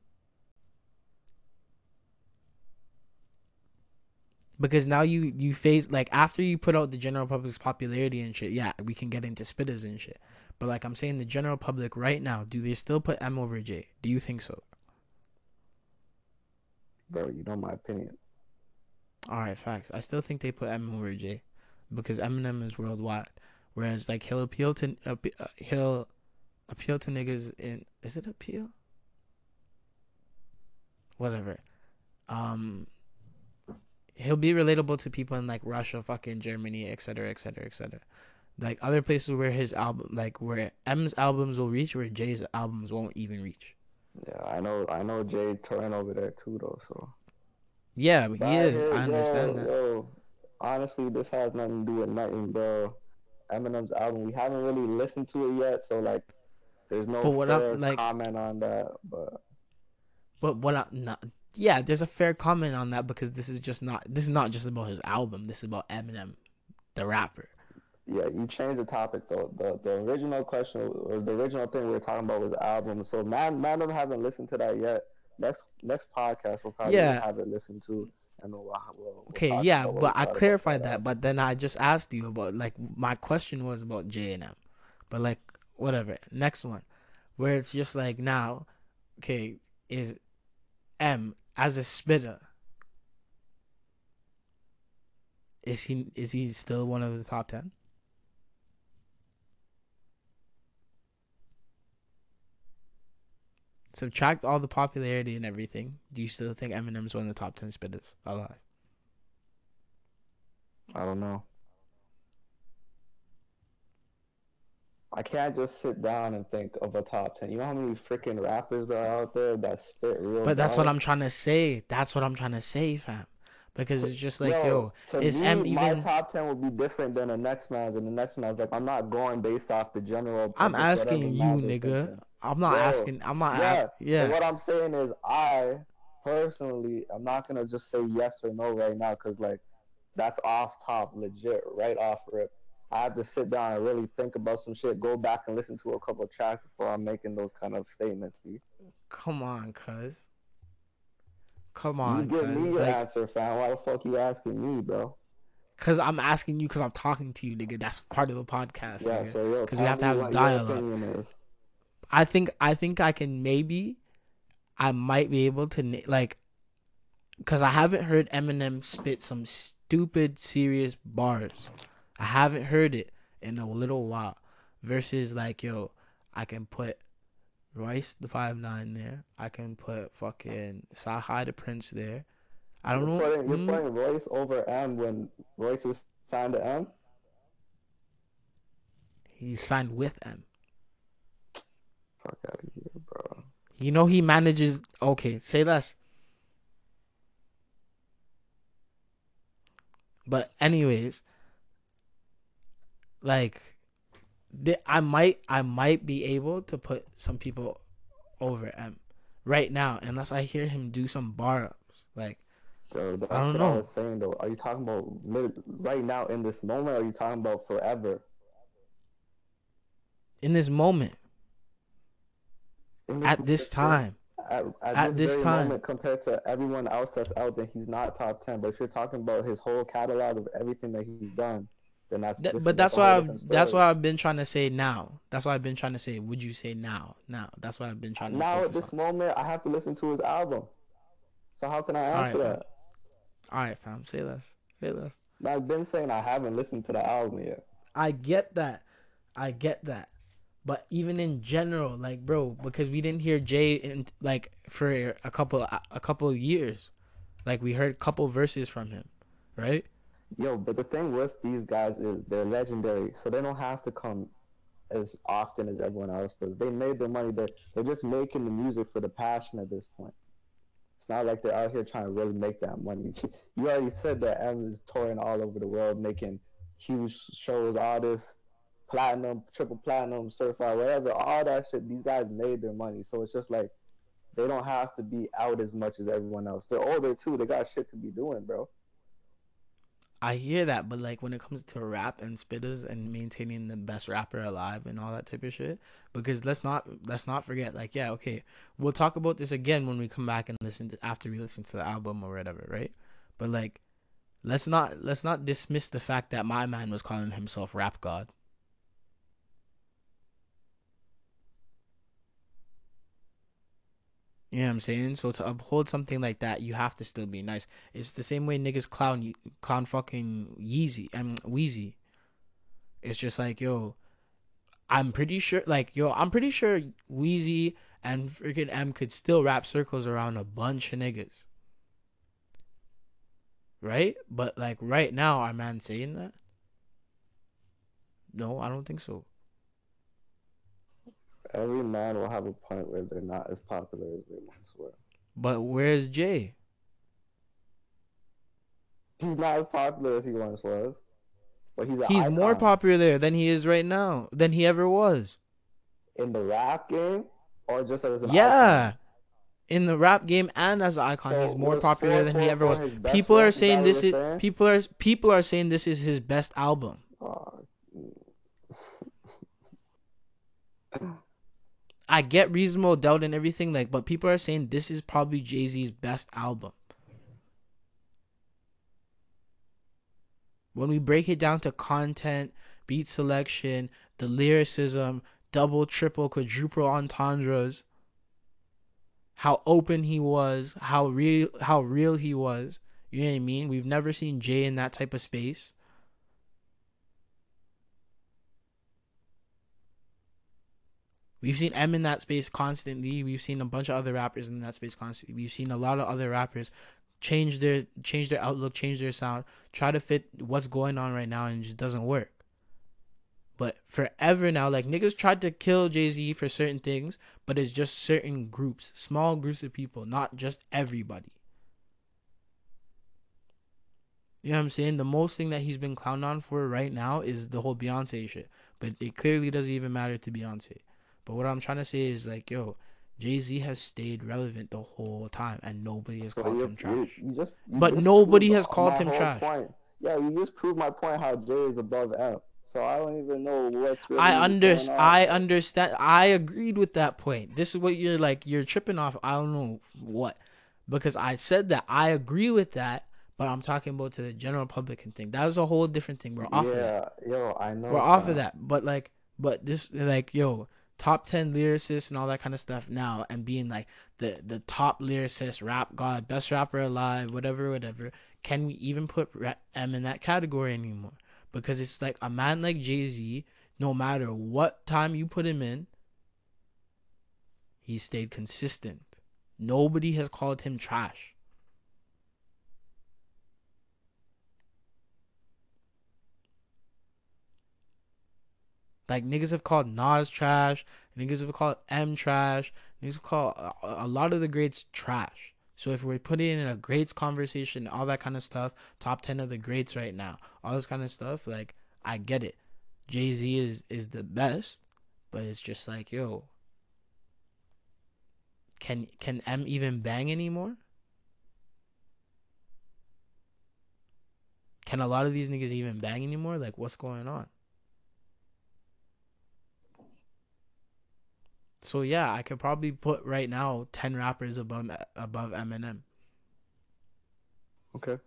Because now you you face like after you put out the general public's popularity and shit. Yeah, we can get into spitters and shit. But like I'm saying, the general public right now, do they still put M over J? Do you think so?
Bro, you know my opinion.
All right, facts. I still think they put M over J because Eminem is worldwide, whereas like he'll appeal to uh, he'll appeal to niggas in is it appeal? Whatever. Um, he'll be relatable to people in like Russia, fucking Germany, et cetera, et cetera, et cetera. Like other places where his album, like where M's albums will reach, where J's albums won't even reach.
Yeah, I know. I know Jay touring over there too, though. So
Yeah, he
but I
is.
hear,
I understand
yo,
that.
yo. Honestly, this has nothing to do with nothing, bro. Eminem's album, we haven't really listened to it yet, so like, there's
But
no
what I'm
fair
like,
comment on that. But
but what I not. Yeah, there's a fair comment on that because this is just not. This is not just about his album. This is about Eminem, the rapper.
yeah, you changed the topic though. The the original question or the original thing we were talking about was album. So man, man, them haven't listened to that yet. Next next podcast we'll probably
Yeah.
have it listened to, and we'll, we'll, we'll
Okay.
talk
Yeah,
about what we
but I
thought about
clarified
that
that.
album.
But then I just asked you about like my question was about J and M, but like whatever. Next one, where it's just like now, okay, is M as a spitter. Is he is he still one of the top ten? Subtract all the popularity and everything. Do you still think Eminem's one of the top ten spitters alive?
I don't know. I can't just sit down and think of a top ten. You know how many freaking rappers there are out there that spit real
But that's what
bars?
I'm trying to say. That's what I'm trying to say, fam. Because
To,
it's just like,
yo,
yo,
to
is
me,
M
my
even?
top ten would be different than the next man's, and the next man's like I'm not going based off the general
I'm
public, whatever
asking you,
man they're
nigga.
thinking.
I'm not
Yo,
asking. I'm not. A-
yeah, but
yeah.
what I'm saying is, I personally, I'm not gonna just say yes or no right now, cause like that's off top, legit, right off rip. I have to sit down and really think about some shit, go back and listen to a couple of tracks before I'm making those kind of statements. B.
Come on, cuz. Come
You
on,
give me
cuz.
your
Like,
answer, fam. Why the fuck you asking me, bro?
cuz I'm asking you because I'm talking to you, nigga. That's part of the podcast,
Yeah,
nigga.
so yo,
Because we
tell
have to
me
have
what your
dialogue.
opinion is.
I think. I think I can maybe. I might be able to na- like. Because I haven't heard Eminem spit some stupid, serious bars. I haven't heard it in a little while. Versus, like, yo, I can put Royce the five nine there. I can put fucking Sahai the Prince there. I don't
You're
know.
putting you're
Mm,
putting Royce over M when Royce is signed to M.
he signed with M.
Fuck out of here, bro.
You know he manages. Okay, say less. But anyways, like, th- I might, I might be able to put some people over M right now, unless I hear him do some bar ups. Like,
Bro,
I
that's
don't
what I
know.
was saying though. Are you talking about right now in this moment? Or are you talking about forever?
In this moment,
In this
at this
moment,
time,
at, at
at
this
this
very
time.
moment, compared to everyone else that's out there, he's not top ten. But if you're talking about his whole catalog of everything that he's done, then that's
Th- but
different. That's
that's
a whole
why
different
I've, that's
story.
why I've been trying to say now. That's why I've been trying to say. Would you say now? Now. That's what I've been trying to
Now at
focus on.
this moment, I have to listen to his album. So how can I
All
answer
right, fam.
that?
All right, fam. Say less. Say less.
I've been saying I haven't listened to the album yet.
I get that. I get that. But even in general, like, bro, because we didn't hear Jay in like for a couple a couple of years, like we heard a couple verses from him, right?
Yo, but the thing with these guys is they're legendary, so they don't have to come as often as everyone else does. They made their money. They're, they're just making the music for the passion at this point. It's not like they're out here trying to really make that money. You already said that M is touring all over the world, making huge shows, all this platinum, triple platinum, certified, whatever, all that shit. These guys made their money, so it's just like they don't have to be out as much as everyone else. They're older too. They got shit to be doing, bro.
I hear that, but like when it comes to rap and spitters and maintaining the best rapper alive and all that type of shit, because let's not let's not forget, like, yeah, okay, we'll talk about this again when we come back and listen to, after we listen to the album or whatever, right? But like, let's not let's not dismiss the fact that my man was calling himself Rap God. You know what I'm saying? So to uphold something like that, you have to still be nice. It's the same way niggas clown clown fucking Yeezy and Wheezy. It's just like, yo, I'm pretty sure, like, yo, I'm pretty sure Wheezy and freaking M could still wrap circles around a bunch of niggas, right? But like right now, our man saying that? No, I don't think so.
Every man will have a point where they're not as popular as they once were.
But where's Jay?
He's not as popular as he once was, but he's an
He's
icon.
more popular than he is right now, than he ever was.
In the rap game, or just as an
Yeah.
icon?
In the rap game and as an icon,
So
he's more
was
popular than he
four
ever
four
was.
his best
People
rap?
are
Is that
saying
what
this
you're
is
saying?
people are people are saying this is his best album.
Oh,
I get reasonable doubt and everything, like, but people are saying this is probably Jay-Z's best album. When we break it down to content, beat selection, the lyricism, double, triple, quadruple entendres, how open he was, how real, how real he was. You know what I mean? We've never seen Jay in that type of space. We've seen M in that space constantly. We've seen a bunch of other rappers in that space constantly. We've seen a lot of other rappers change their change their outlook, change their sound, try to fit what's going on right now, and it just doesn't work. But forever now, like, niggas tried to kill Jay-Z for certain things, but it's just certain groups, small groups of people, not just everybody. You know what I'm saying? The most thing that he's been clowned on for right now is the whole Beyonce shit. But it clearly doesn't even matter to Beyonce. But what I'm trying to say is, like, yo, Jay-Z has stayed relevant the whole time, and nobody has
so
called
you,
him
you,
trash.
you just you
But
just
nobody
proved
has called
my
him
whole
trash.
point. Yeah, you just proved my point how Jay is above M. So I don't even know what's really
I under
going on.
I
But
understand. I agreed with that point. This is what you're like. You're tripping off. I don't know what, because I said that I agree with that, but I'm talking about to the general public and thing. That was a whole different thing. We're off of that.
yeah, yo, I know,
We're off of
fam.
that. But like, but this like, yo, top ten lyricists and all that kind of stuff now, and being like the the top lyricist, rap god, best rapper alive, whatever, whatever. Can we even put ra- M in that category anymore? Because it's like a man like Jay-Z, no matter what time you put him in, he stayed consistent. Nobody has called him trash. Like, niggas have called Nas trash, niggas have called M trash, niggas have called a, a lot of the greats trash. So if we're putting in a greats conversation, all that kind of stuff, top ten of the greats right now, all this kind of stuff, like, I get it. Jay-Z is, is the best, but it's just like, yo, can can M even bang anymore? Can a lot of these niggas even bang anymore? Like, what's going on? So yeah, I could probably put right now ten rappers above above Eminem.
Okay,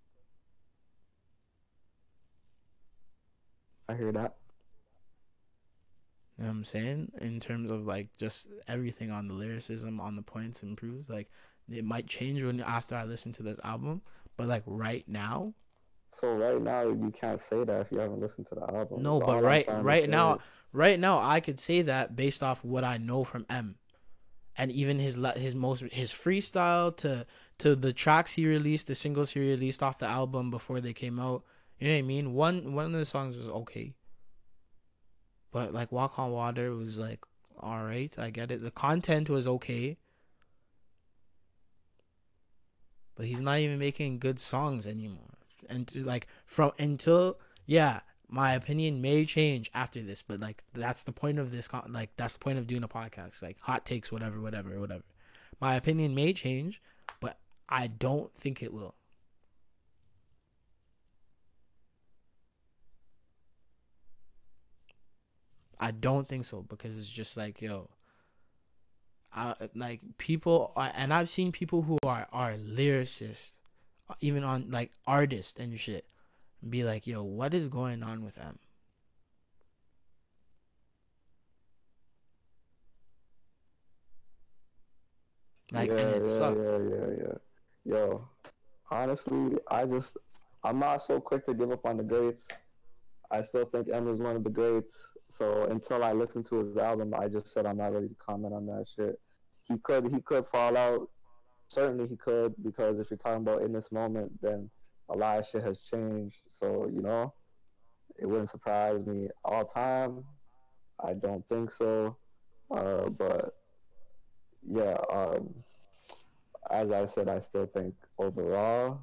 I hear that.
You know what I'm saying? In terms of like just everything on the lyricism, on the points and proofs, like it might change when after I listen to this album, but like right now,
So right now you can't say that if you haven't listened to the album.
no.
Is
But
all I'm
right
trying to
right
say.
now, right now, I could say that based off what I know from M, and even his le- his most his freestyle to to the tracks he released, the singles he released off the album before they came out. You know what I mean? One one of the songs was okay. But like Walk on Water was like all right, I get it. The content was okay, but he's not even making good songs anymore. And to, like from until yeah, my opinion may change after this, but like that's the point of this con- like that's the point of doing a podcast. Like hot takes, whatever, whatever, whatever. My opinion may change, but I don't think it will. I don't think so because it's just like yo, I, like people are, and I've seen people who are are lyricists, even on like artists and shit, be like, yo, what is going on with them? Like,
Yeah,
and it
yeah,
sucks.
yeah, yeah, yeah. Yo, honestly, I just I'm not so quick to give up on the greats. I still think M is one of the greats. So until I listen to his album, I just said I'm not ready to comment on that shit. He could he could fall out. Certainly he could, because if you're talking about in this moment, then a lot of shit has changed. So, you know, it wouldn't surprise me all time. I don't think so. Uh, but yeah, um, as I said, I still think overall,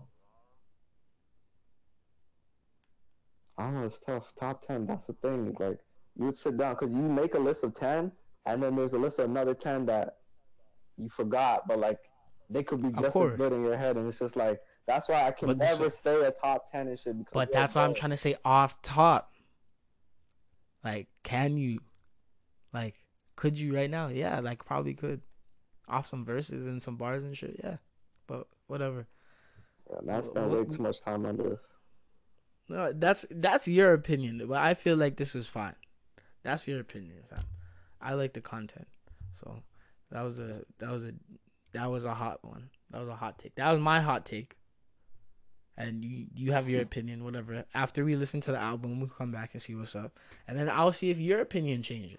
I don't know, it's tough. Top ten, that's the thing. Like, you would sit down, because you make a list of ten, and then there's a list of another ten that you forgot, but like, they could be
Of
just as
course,
good in your head. And it's just like, that's why I can
but this,
never say a top ten and shit, because,
but
yo,
that's what I'm
bro,
trying to say off top. Like, can you, like, could you right now? Yeah, like probably could, off some verses and some bars and shit. Yeah, but whatever.
yeah, man, I
What,
spent
what,
way too much time on this.
no, that's that's your opinion, but I feel like this was fine. That's your opinion, fam. I like the content, so that was a that was a that was a hot one. That was a hot take. That was my hot take, and you you have your opinion, whatever. After we listen to the album, we'll come back and see what's up, and then I'll see if your opinion changes.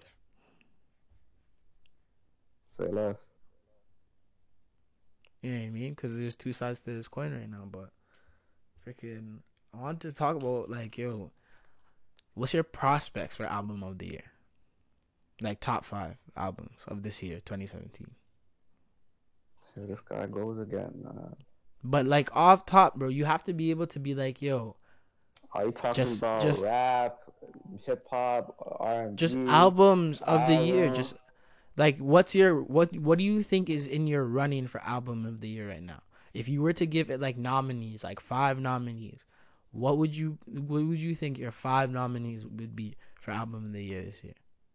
Say less.
You know what I mean? Because there's two sides to this coin right now, but freaking, I want to talk about like yo, what's your prospects for album of the year? Like top five albums of this year, twenty seventeen.
Here this guy goes again. Uh,
But like off top, bro, you have to be able to be like, yo,
are you talking
just
about
just
rap, hip hop, R and
just
B,
albums of the year.
album?
Just like what's your what what do you think is in your running for album of the year right now? If you were to give it like nominees, like five nominees, what would you what would you think your five nominees would be for album of the year this year?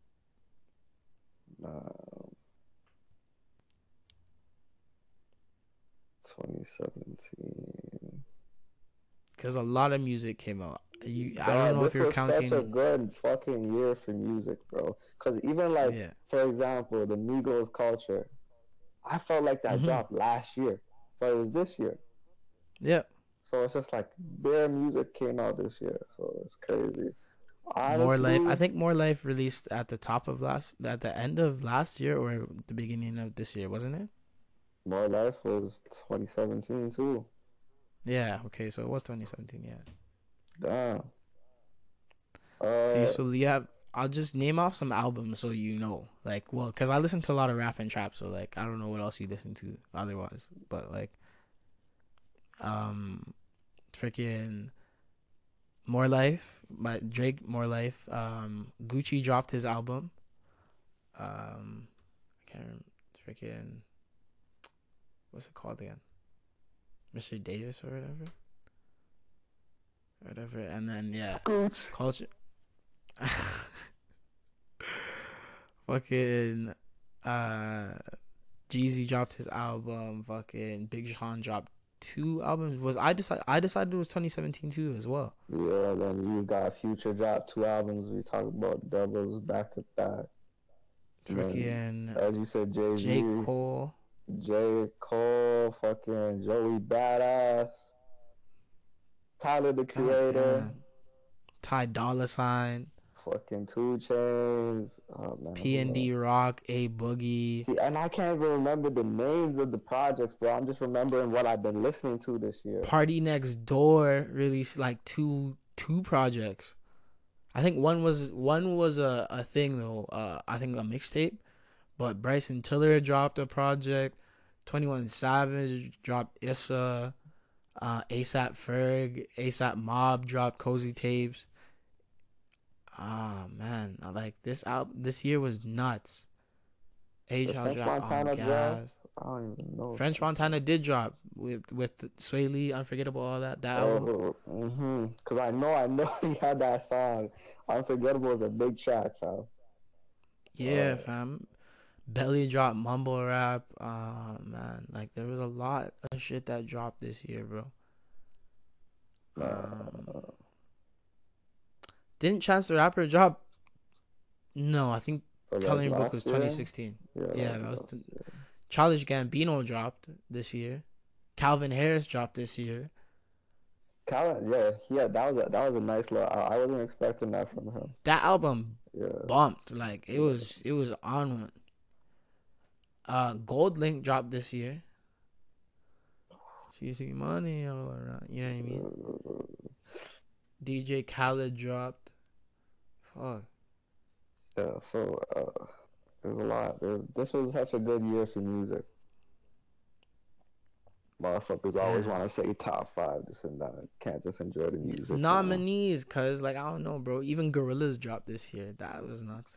Uh, twenty seventeen.
Because a lot of music came out. You, I don't
Dog,
know if
this
you're
was such a
counting.
good fucking year for music, bro. Because even like,
Yeah.
for example, the Migos Culture, I felt like that
Mhm.
dropped last year, but it was this year.
Yeah.
So it's just like their music came out this year, so it's crazy.
More Life. I
Honestly,
think More Life released at the top of last, at the end of last year or the beginning of this year, wasn't it?
More Life was twenty seventeen too.
Yeah. Okay. So it was twenty seventeen. Yeah.
Damn.
See,
Uh,
so you have. I'll just name off some albums so you know. Like, well, because I listen to a lot of rap and trap, so like I don't know what else you listen to otherwise. But like, um, freaking More Life by Drake. More Life. Um, Gucci dropped his album. Um, I can't remember. Freaking, what's it called again? mister Davis or whatever. Whatever. And then yeah,
Scooch.
Culture. Fucking uh Jeezy dropped his album. Fucking Big Sean dropped two albums. Was I decided I decided it was twenty seventeen too as well.
Yeah, then you got Future drop two albums. We talk about doubles back to back. And then,
Freaking
as you said, Jay Z,
J. Cole.
J. Cole, fucking Joey Badass, Tyler the
God
Creator,
damn. Ty Dolla Sign.
fucking Two Chains. Oh man,
P N D Rock. A Boogie.
see, and I can't even remember the names of the projects, bro. I'm just remembering what I've been listening to this year.
Party Next Door released like two two projects. I think one was one was a, a thing though. Uh, I think a mixtape. But Bryson Tiller dropped a project. twenty-one Savage dropped Issa. Uh, ASAP Ferg, ASAP Mob dropped Cozy Tapes. Ah man, I like this album. This year was nuts.
The
H L
French
dropped On
Montana drop.
Gas.
I don't even know.
French Montana did drop with with Sway Lee, Unforgettable, all that. That album.
Oh, mm-hmm. Cause I know, I know he had that song. Unforgettable is a big track, bro.
Yeah, fam. Belly drop, mumble rap. Uh, man, like there was a lot of shit that dropped this year, bro. Um,
Uh,
didn't Chance the Rapper drop? No, I think
for like
Coloring Book was
last year,
twenty sixteen.
yeah, that
Yeah,
was
that was
last
t-
year.
Childish Gambino dropped this year. Calvin Harris dropped this year.
Calvin, yeah, yeah, that was a, that was a nice look. I, I wasn't expecting that from him.
That album
Yeah,
bumped. Like it
yeah.
was, it was on one. Uh, Gold Link dropped this year. She see money all around. You know what I mean?
Uh,
D J Khaled dropped. Fuck.
yeah, so uh, there's a lot. There's, this was such a good year for music. Motherfuckers always
Man.
want to say top five, this and that. Can't just enjoy the music now.
Nominees, cause like I don't know, bro. Even Gorillas dropped this year. That was nuts.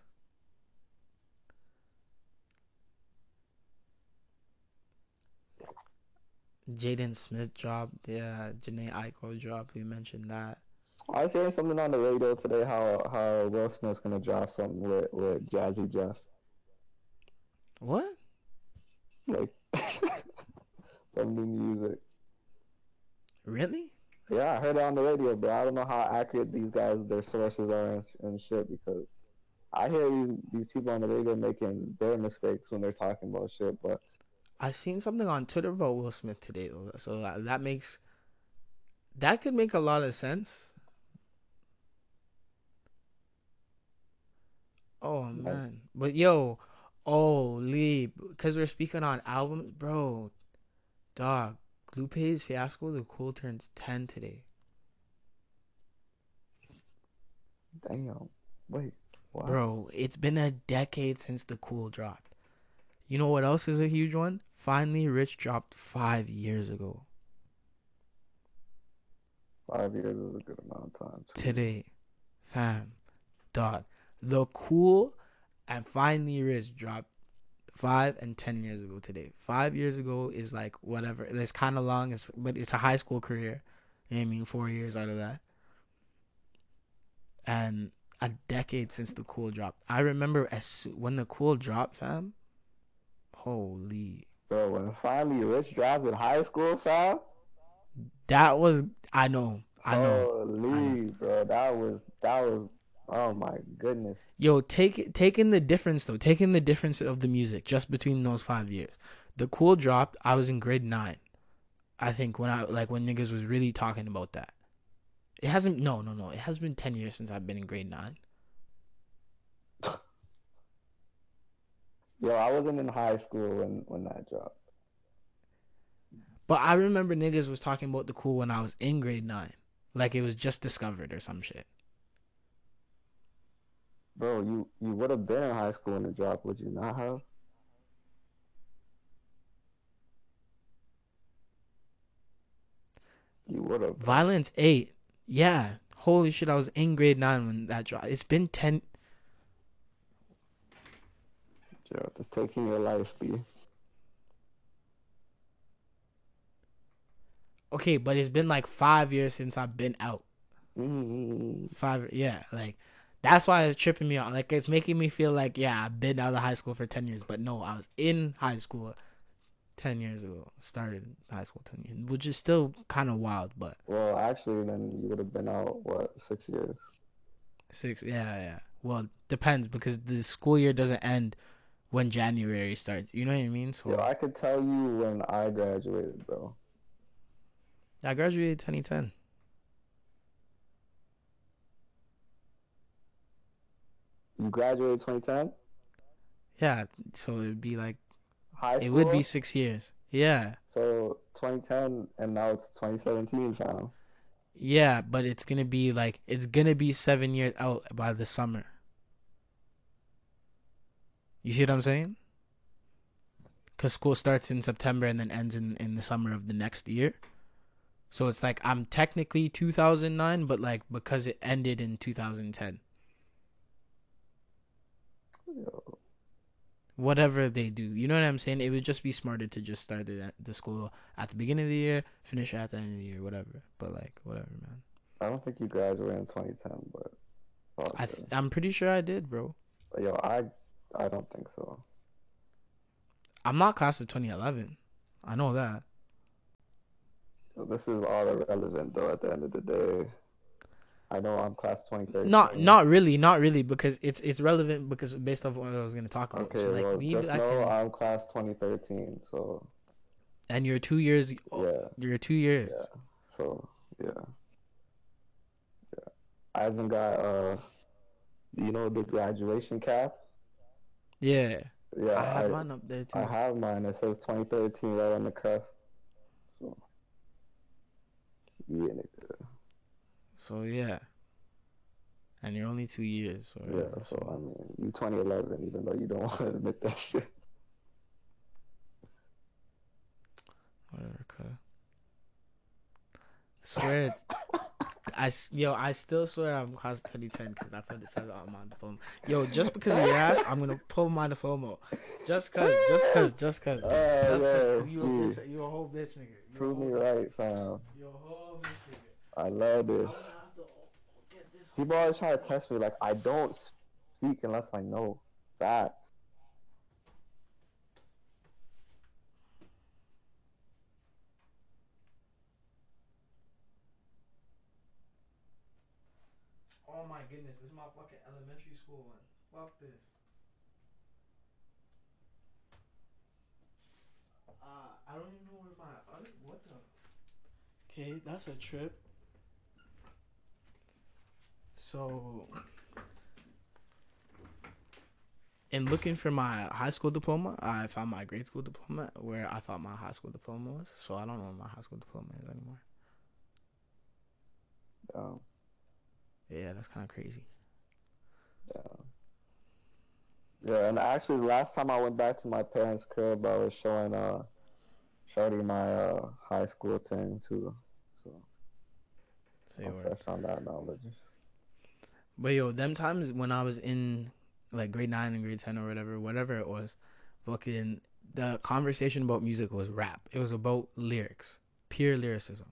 Jaden Smith dropped. Yeah, Janae Aiko dropped. We mentioned that.
I was hearing something on the radio today how how Will Smith's gonna drop something with, with Jazzy Jeff.
What?
Like some new music.
Really?
Yeah, I heard it on the radio, but I don't know how accurate these guys, their sources are and, and shit, because I hear these these people on the radio making their mistakes when they're talking about shit, but
I seen something on Twitter about Will Smith today, though. So that, that makes that could make a lot of sense. Oh
like,
man, but yo, oh Lee, because we're speaking on albums, bro. Dog, Lupe's Fiasco, The Cool turns ten today.
damn. Wait, what?
Bro, it's been a decade since The Cool dropped. You know what else is a huge one? Finally Rich dropped five years ago.
Five years is a good amount of time. Too.
Today, fam, dog. The Cool and Finally Rich dropped five and ten years ago today. Five years ago is like whatever. It's kind of long, it's, but it's a high school career. You know what I mean? Four years out of that. And a decade since The Cool dropped. I remember as when The Cool dropped, fam. Holy.
Bro, when finally Rich dropped in high school, fam.
That was, I know. I know.
Holy,
I know.
bro, that was that was. Oh my goodness.
Yo, take taking the difference though, taking the difference of the music just between those five years. The Cool dropped. I was in grade nine. I think when I like when niggas was really talking about that. It hasn't. No, no, no. It has been ten years since I've been in grade nine.
Yo, I wasn't in high school when when that dropped.
But I remember niggas was talking about The Cool when I was in grade nine, like it was just discovered or some shit.
Bro, you you would have been in high school when it dropped, would you not have? You would have.
Violence eight. Yeah. Holy shit, I was in grade nine when that dropped. It's been ten.
Yo, just taking your life, B.
Okay, but it's been like five years since I've been out.
Mm-hmm.
Five, yeah, like that's why it's tripping me out. Like it's making me feel like yeah, I've been out of high school for ten years, but no, I was in high school ten years ago. Started high school ten years, which is still kind of wild, but
Well, actually, then you would have been out what six years?
six, yeah, yeah. Well, depends because the school year doesn't end when January starts. You know what I mean? So
Yo, I could tell you when I graduated, bro.
I graduated twenty ten.
You graduated twenty ten?
Yeah, so it'd be like
High school?
it would be six years. Yeah.
So twenty ten, and now it's twenty seventeen, fam.
Yeah, but it's gonna be like it's gonna be seven years out by the summer. You see what I'm saying? Cause school starts in September and then ends in, in the summer of the next year. So it's like I'm technically two thousand nine, but like because it ended in two thousand ten.
Yo,
Whatever they do, you know what I'm saying? It would just be smarter to just start the, the school at the beginning of the year, finish at the end of the year, whatever. But like whatever, man.
I don't think you graduated in twenty ten, but
I th- I'm pretty sure I did, bro.
yo, I I don't think so.
I'm not class of twenty eleven. I know that.
This is all irrelevant though. At the end of the day, I know I'm class twenty
Not
thirteen.
not really, not really, because it's it's relevant because based off what I was gonna talk about.
Okay,
So like
well,
me
just
back
know
in,
I'm class twenty thirteen. So
and you're two years. Oh,
yeah,
you're two years.
yeah. So yeah, I haven't got uh, you know, the graduation cap.
Yeah,
Yeah,
I have
I
mine up there
I
too.
have mine. It says twenty thirteen right on the crest. So yeah, nigga.
So yeah, and you're only two years. So
Yeah.
yeah,
So I
so
mean, you twenty eleven, even though you don't want to admit that shit.
whatever. Cause swear it's, I s- yo I still swear I'm class of twenty ten because that's what it says on my diploma. Yo, just because of your ass, I'm gonna pull my diploma. Just cause, just cause, just cause,
Oh,
just cause,
man,
cause you a
Steve.
bitch, you a whole bitch nigga. You a
Prove
whole
me
bitch.
right, fam.
You a whole bitch nigga.
I love this.
I'm gonna have to get this.
People always try to test me like I don't speak unless I know facts.
Oh my goodness, this is my fucking elementary school one. Fuck this. Uh, I don't even know where my other, what the. Okay, that's a trip. So, in looking for my high school diploma, I found my grade school diploma where I thought my high school diploma was. So I don't know where my high school diploma is anymore.
Um,
Yeah, that's kind of crazy.
yeah. Yeah, and actually, the last time I went back to my parents' crib, I was showing uh, Shorty my uh high school thing too. So
Say
I'm
word.
fresh on that knowledge.
But yo, them times when I was in like grade nine and grade ten or whatever, whatever it was, fucking the conversation about music was rap. It was about lyrics, pure lyricism.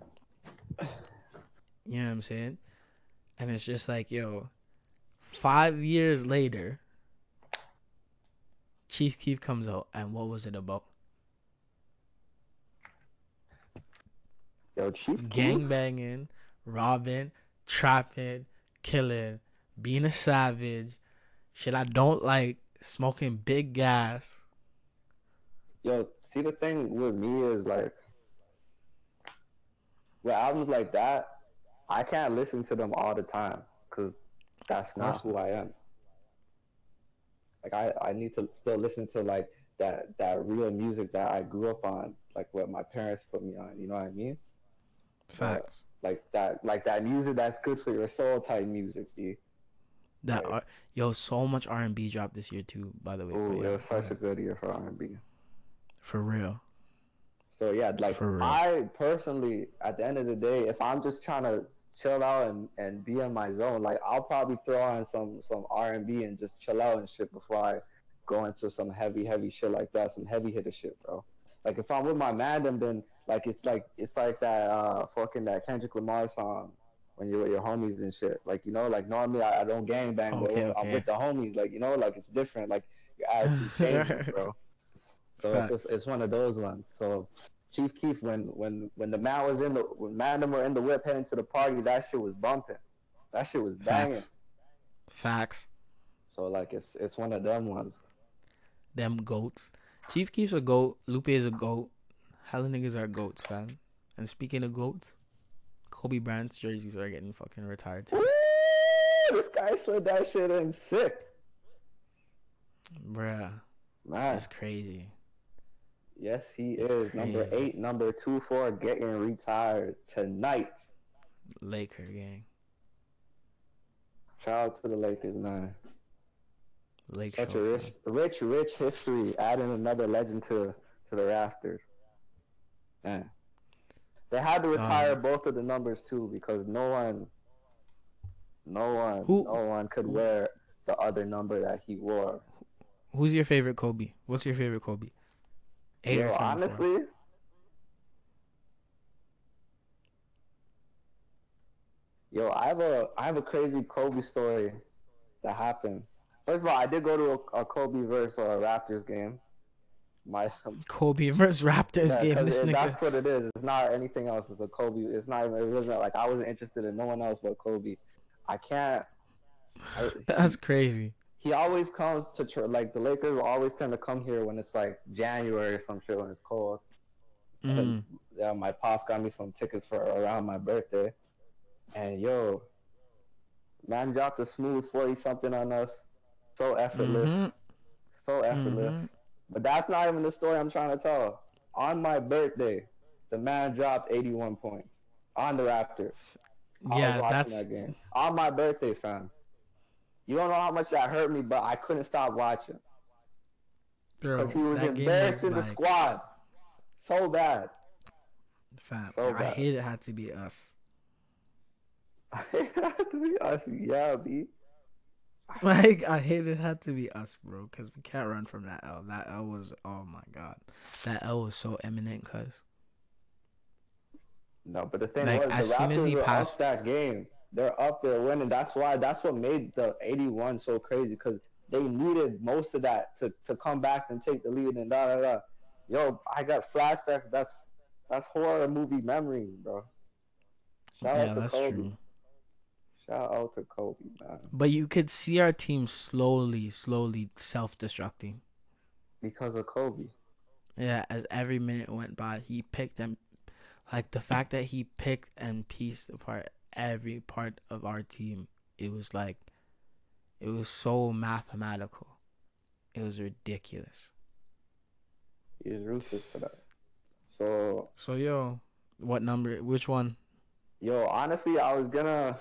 You know what I'm saying? And it's just like, yo, five years later, Chief Keef comes out, and what was it about?
Yo, Chief
Gang
Keef?
banging, robbing, trapping, killing, being a savage. Shit I don't like, smoking big gas.
Yo, see the thing with me is like, with albums like that, I can't listen to them all the time because that's not who I am. Like I, I need to still listen to like that that real music that I grew up on, like what my parents put me on. You know what I mean?
Facts.
But, like that, like that music that's good for your soul type music, B.
That
Right.
are, yo, so much R and B dropped this year too. By the way,
Oh,
but
it
yeah,
was such a good year for R and B.
for real.
So yeah, like
For real.
I personally, at the end of the day, if I'm just trying to chill out and, and be in my zone, like I'll probably throw on some some R and B and just chill out and shit before I go into some heavy heavy shit like that, some heavy hitter shit, bro. Like if I'm with my man, then like it's like it's like that uh fucking that Kendrick Lamar song when you're with your homies and shit. Like you know, like normally I, I don't gang bang, but
Okay,
when I'm
okay.
with the homies, like you know, like it's different. Like your attitude changes, bro. So it's
Fact.
just it's one of those ones. So Chief Keef, when when when the man was in the when man them were in the whip heading to the party, that shit was bumping. That shit was banging.
Facts. Facts.
So like it's it's one of them ones.
Them goats. Chief Keef's a goat. Lupe is a goat. Hella niggas are goats, fam. And speaking of goats, Kobe Bryant's jerseys are getting fucking retired too.
Ooh, this guy slid that shit in sick.
Bruh.
Man.
That's crazy.
Yes, he
It's
is.
crazy.
Number eight, number two, four, getting retired tonight.
Laker gang.
Shout out to the Lakers, man.
Lake
Such a
Trophy.
rich, rich, rich history. Adding another legend to to the rosters. Man, they had to retire
Um,
both of the numbers too because no one, no one,
Who-
no one could wear the other number that he wore.
Who's your favorite Kobe? What's your favorite Kobe? Eight
Yo,
or seven?
honestly, yo, I have a I have a crazy Kobe story that happened. First of all, I did go to a, a Kobe versus uh, Raptors game. My
Kobe versus Raptors game.
because
This nigga.
that's what it is. It's not anything else. It's a Kobe. It's not even. It wasn't like I wasn't interested in no one else but Kobe. I can't. I,
That's
he,
crazy.
he always comes to tr- like the Lakers will always tend to come here when it's like January or some shit when it's cold. And
Mm.
yeah, my pops got me some tickets for around my birthday, and yo, man dropped a smooth forty something on us, so effortless,
Mm-hmm.
so effortless.
Mm-hmm.
But that's not even the story I'm trying to tell. On my birthday, the man dropped eighty-one points on the Raptors. I was
Yeah,
watching
that's
that game on my birthday, fam. You don't know how much that hurt me, but I couldn't stop watching
bro.
because he was
That game was
embarrassing the
like,
squad so bad,
fam.
so
I
bad.
hate it had to be us.
To be honest, yeah, B.
Like I hate it had to be us, bro, because we can't run from that L. That L was, oh my god, that L was so imminent, cause
No, but the thing
like
was, the
as soon as
Raptors
he
were up
passed,
that game. They're up there winning. That's why. That's what made the eighty-one so crazy because they needed most of that to, to come back and take the lead and da da da. Yo, I got flashbacks. That's that's horror movie memories, bro. Shout
yeah,
out to
that's
Kobe.
true.
Shout out to Kobe, man.
But you could see our team slowly, slowly self-destructing.
Because of Kobe.
Yeah, as every minute went by, he picked and like the fact that he picked and pieced apart every part of our team. It was like it was so mathematical. It was ridiculous.
He's ruthless for that. So,
So yo, what number? Which one?
yo, honestly, I was gonna.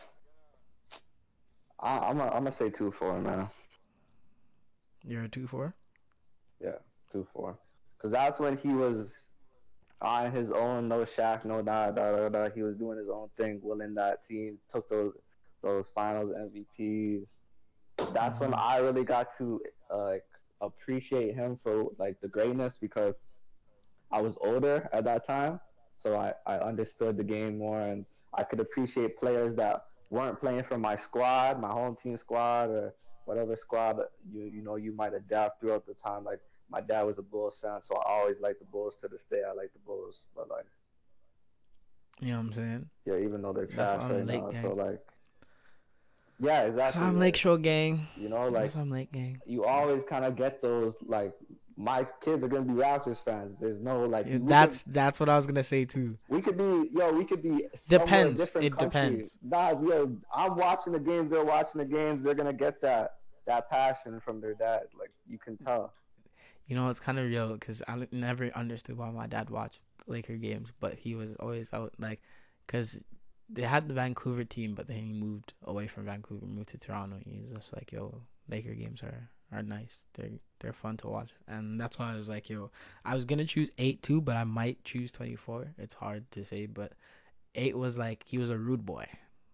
I, I'm gonna, I'm gonna say two four, man.
You're a two four.
Yeah, two four. Cause that's when he was on his own, no Shaq, no da da da da. He was doing his own thing, willing that team, took those those finals M V Ps. That's when I really got to uh, like appreciate him for like the greatness because I was older at that time, so I, I understood the game more and I could appreciate players that weren't playing for my squad, my home team squad, or whatever squad that you you know you might adapt throughout the time. Like my dad was a Bulls fan, so I always liked the Bulls to this day. I like the Bulls, but like
You know what I'm saying?
yeah, even though they're
That's
trash
why I'm
right
late
now,
gang.
so like yeah,
That's
exactly.
why I'm
Like,
Lakeshore gang.
you know, like
That's why I'm late gang.
you always kind of get those like my kids are gonna be Raptors fans. There's no like
Yeah,
we
That's
could,
that's what I was gonna say too.
we could be yo we could be somewhere
Depends.
different
It
country.
depends.
Nah, yo, I'm watching the games. They're watching the games. They're gonna get that that passion from their dad. Like you can tell.
You know, it's kind of real because I never understood why my dad watched Laker games, but he was always out like, because they had the Vancouver team, but then he moved away from Vancouver, moved to Toronto. He's just like, yo, Laker games are, are nice. They're they're fun to watch, and that's why I was like, yo, I was gonna choose eight too, but I might choose twenty four. It's hard to say, but eight was like he was a rude boy.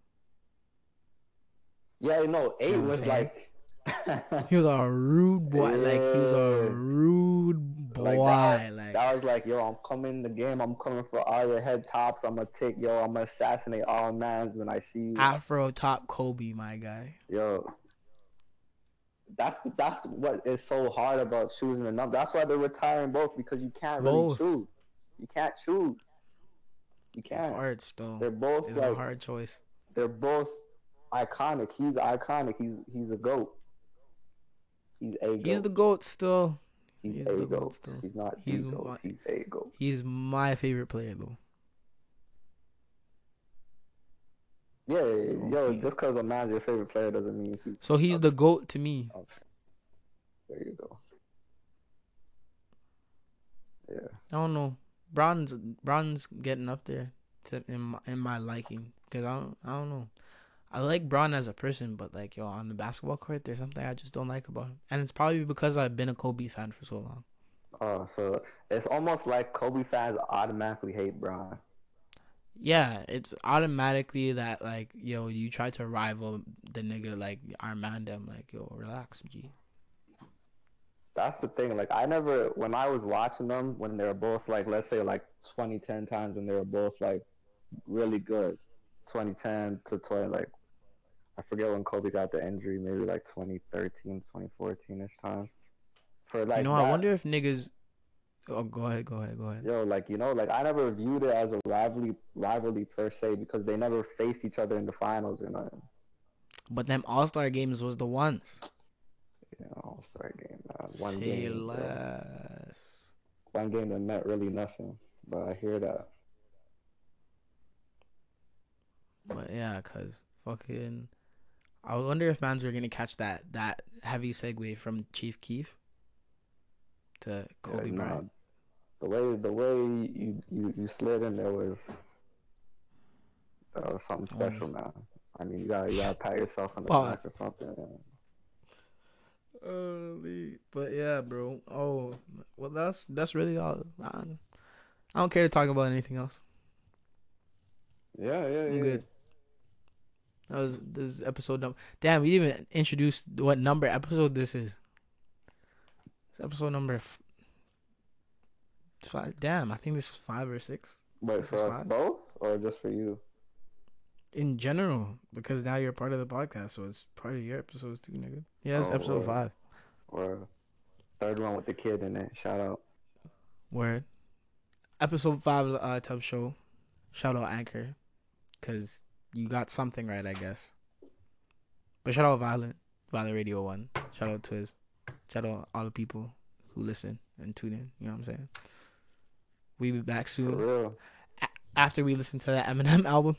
Yeah, no, eight
You know what I'm
was
saying?
like.
He was a rude boy. Like he was a
Yeah.
rude boy.
Like that,
Like
that was like, yo, I'm coming in the game. I'm coming for all your head tops. I'm gonna take, yo, I'm gonna assassinate all mans when I see you.
Afro top Kobe, my guy.
Yo, that's that's what is so hard about choosing a number. That's why they're retiring both because you can't really
Both.
choose. You can't choose. You
It's
can't.
hard still.
They're both
It's
like
a hard choice.
they're both iconic. He's iconic. He's he's a goat. He's a goat.
He's the GOAT still.
He's,
he's
a
the
goat.
GOAT still.
He's not
He's
the goat.
my-
He's a goat.
He's my favorite player though.
Yeah, yeah,
So,
yo,
yeah.
just because a man's your favorite player doesn't mean he's.
So he's the GOAT to me.
Okay. There you go. Yeah.
I don't know. Bron's Bron's getting up there to, in my, in my liking because I don't I don't know. I like Bron as a person, but like yo on the basketball court, there's something I just don't like about him, and it's probably because I've been a Kobe fan for so long.
Oh, so it's almost like Kobe fans automatically hate Bron.
Yeah, it's automatically that like yo, you try to rival the nigga like Armando. I'm like yo, relax, G.
That's the thing. Like I never, when I was watching them, when they were both like, let's say like twenty ten times when they were both like really good, twenty ten to twenty like I forget when Kobe got the injury, maybe like twenty thirteen, twenty fourteen ish time. For
You
like
know, I
that,
wonder if niggas. Oh, go ahead, go ahead, go ahead.
yo, like you know, like I never viewed it as a rivalry, rivalry per se because they never faced each other in the finals or nothing.
But them All Star games was the ones.
You know, All Star game, man. One
Say
game, bro.
less.
One game that meant really nothing. But I hear that.
But yeah, cause fucking, I wonder if mans were gonna catch that that heavy segue from Chief Keef to Kobe
Yeah, nah,
Bryant.
the way the way you, you, you slid in there was uh, something special, man. I mean, you gotta you gotta pat yourself on the back
Pause.
or something. Man.
Uh, but yeah, bro. Oh, well, that's that's really all. I don't, I don't care to talk about anything else.
Yeah, yeah,
I'm
yeah.
good. That was this is episode number. Damn, we didn't even introduced what number episode this is. It's episode number f- five. Damn, I think this is five or six.
Wait,
This
so
is
that's
five?
both or just for you?
In general, because now you're part of the podcast, so it's part of your episodes too, nigga. Yeah, it's
Oh,
episode
word.
five.
Or third one with the kid in it. Shout out.
Word. Episode five of the uh, Tub Show. Shout out Anchor, cause you got something right, I guess. But shout out Violent, Violent Radio One. Shout out Twiz. Shout out all the people who listen and tune in. You know what I'm saying? We be back
For
soon
real.
A- after we listen to that Eminem album.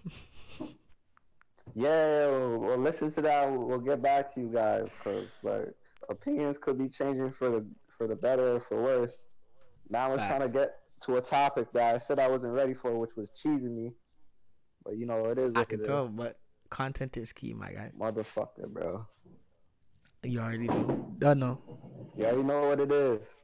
Yeah, we'll, we'll listen to that. We'll, we'll get back to you guys because like opinions could be changing for the for the better or for worse. Now I was trying to
Facts.
get to a topic that I said I wasn't ready for, which was cheesing me. But you know it is.
I
What
can
it
tell, but content is key, my guy.
is. Motherfucker, bro.
You already know. Don't know.
You already know what it is.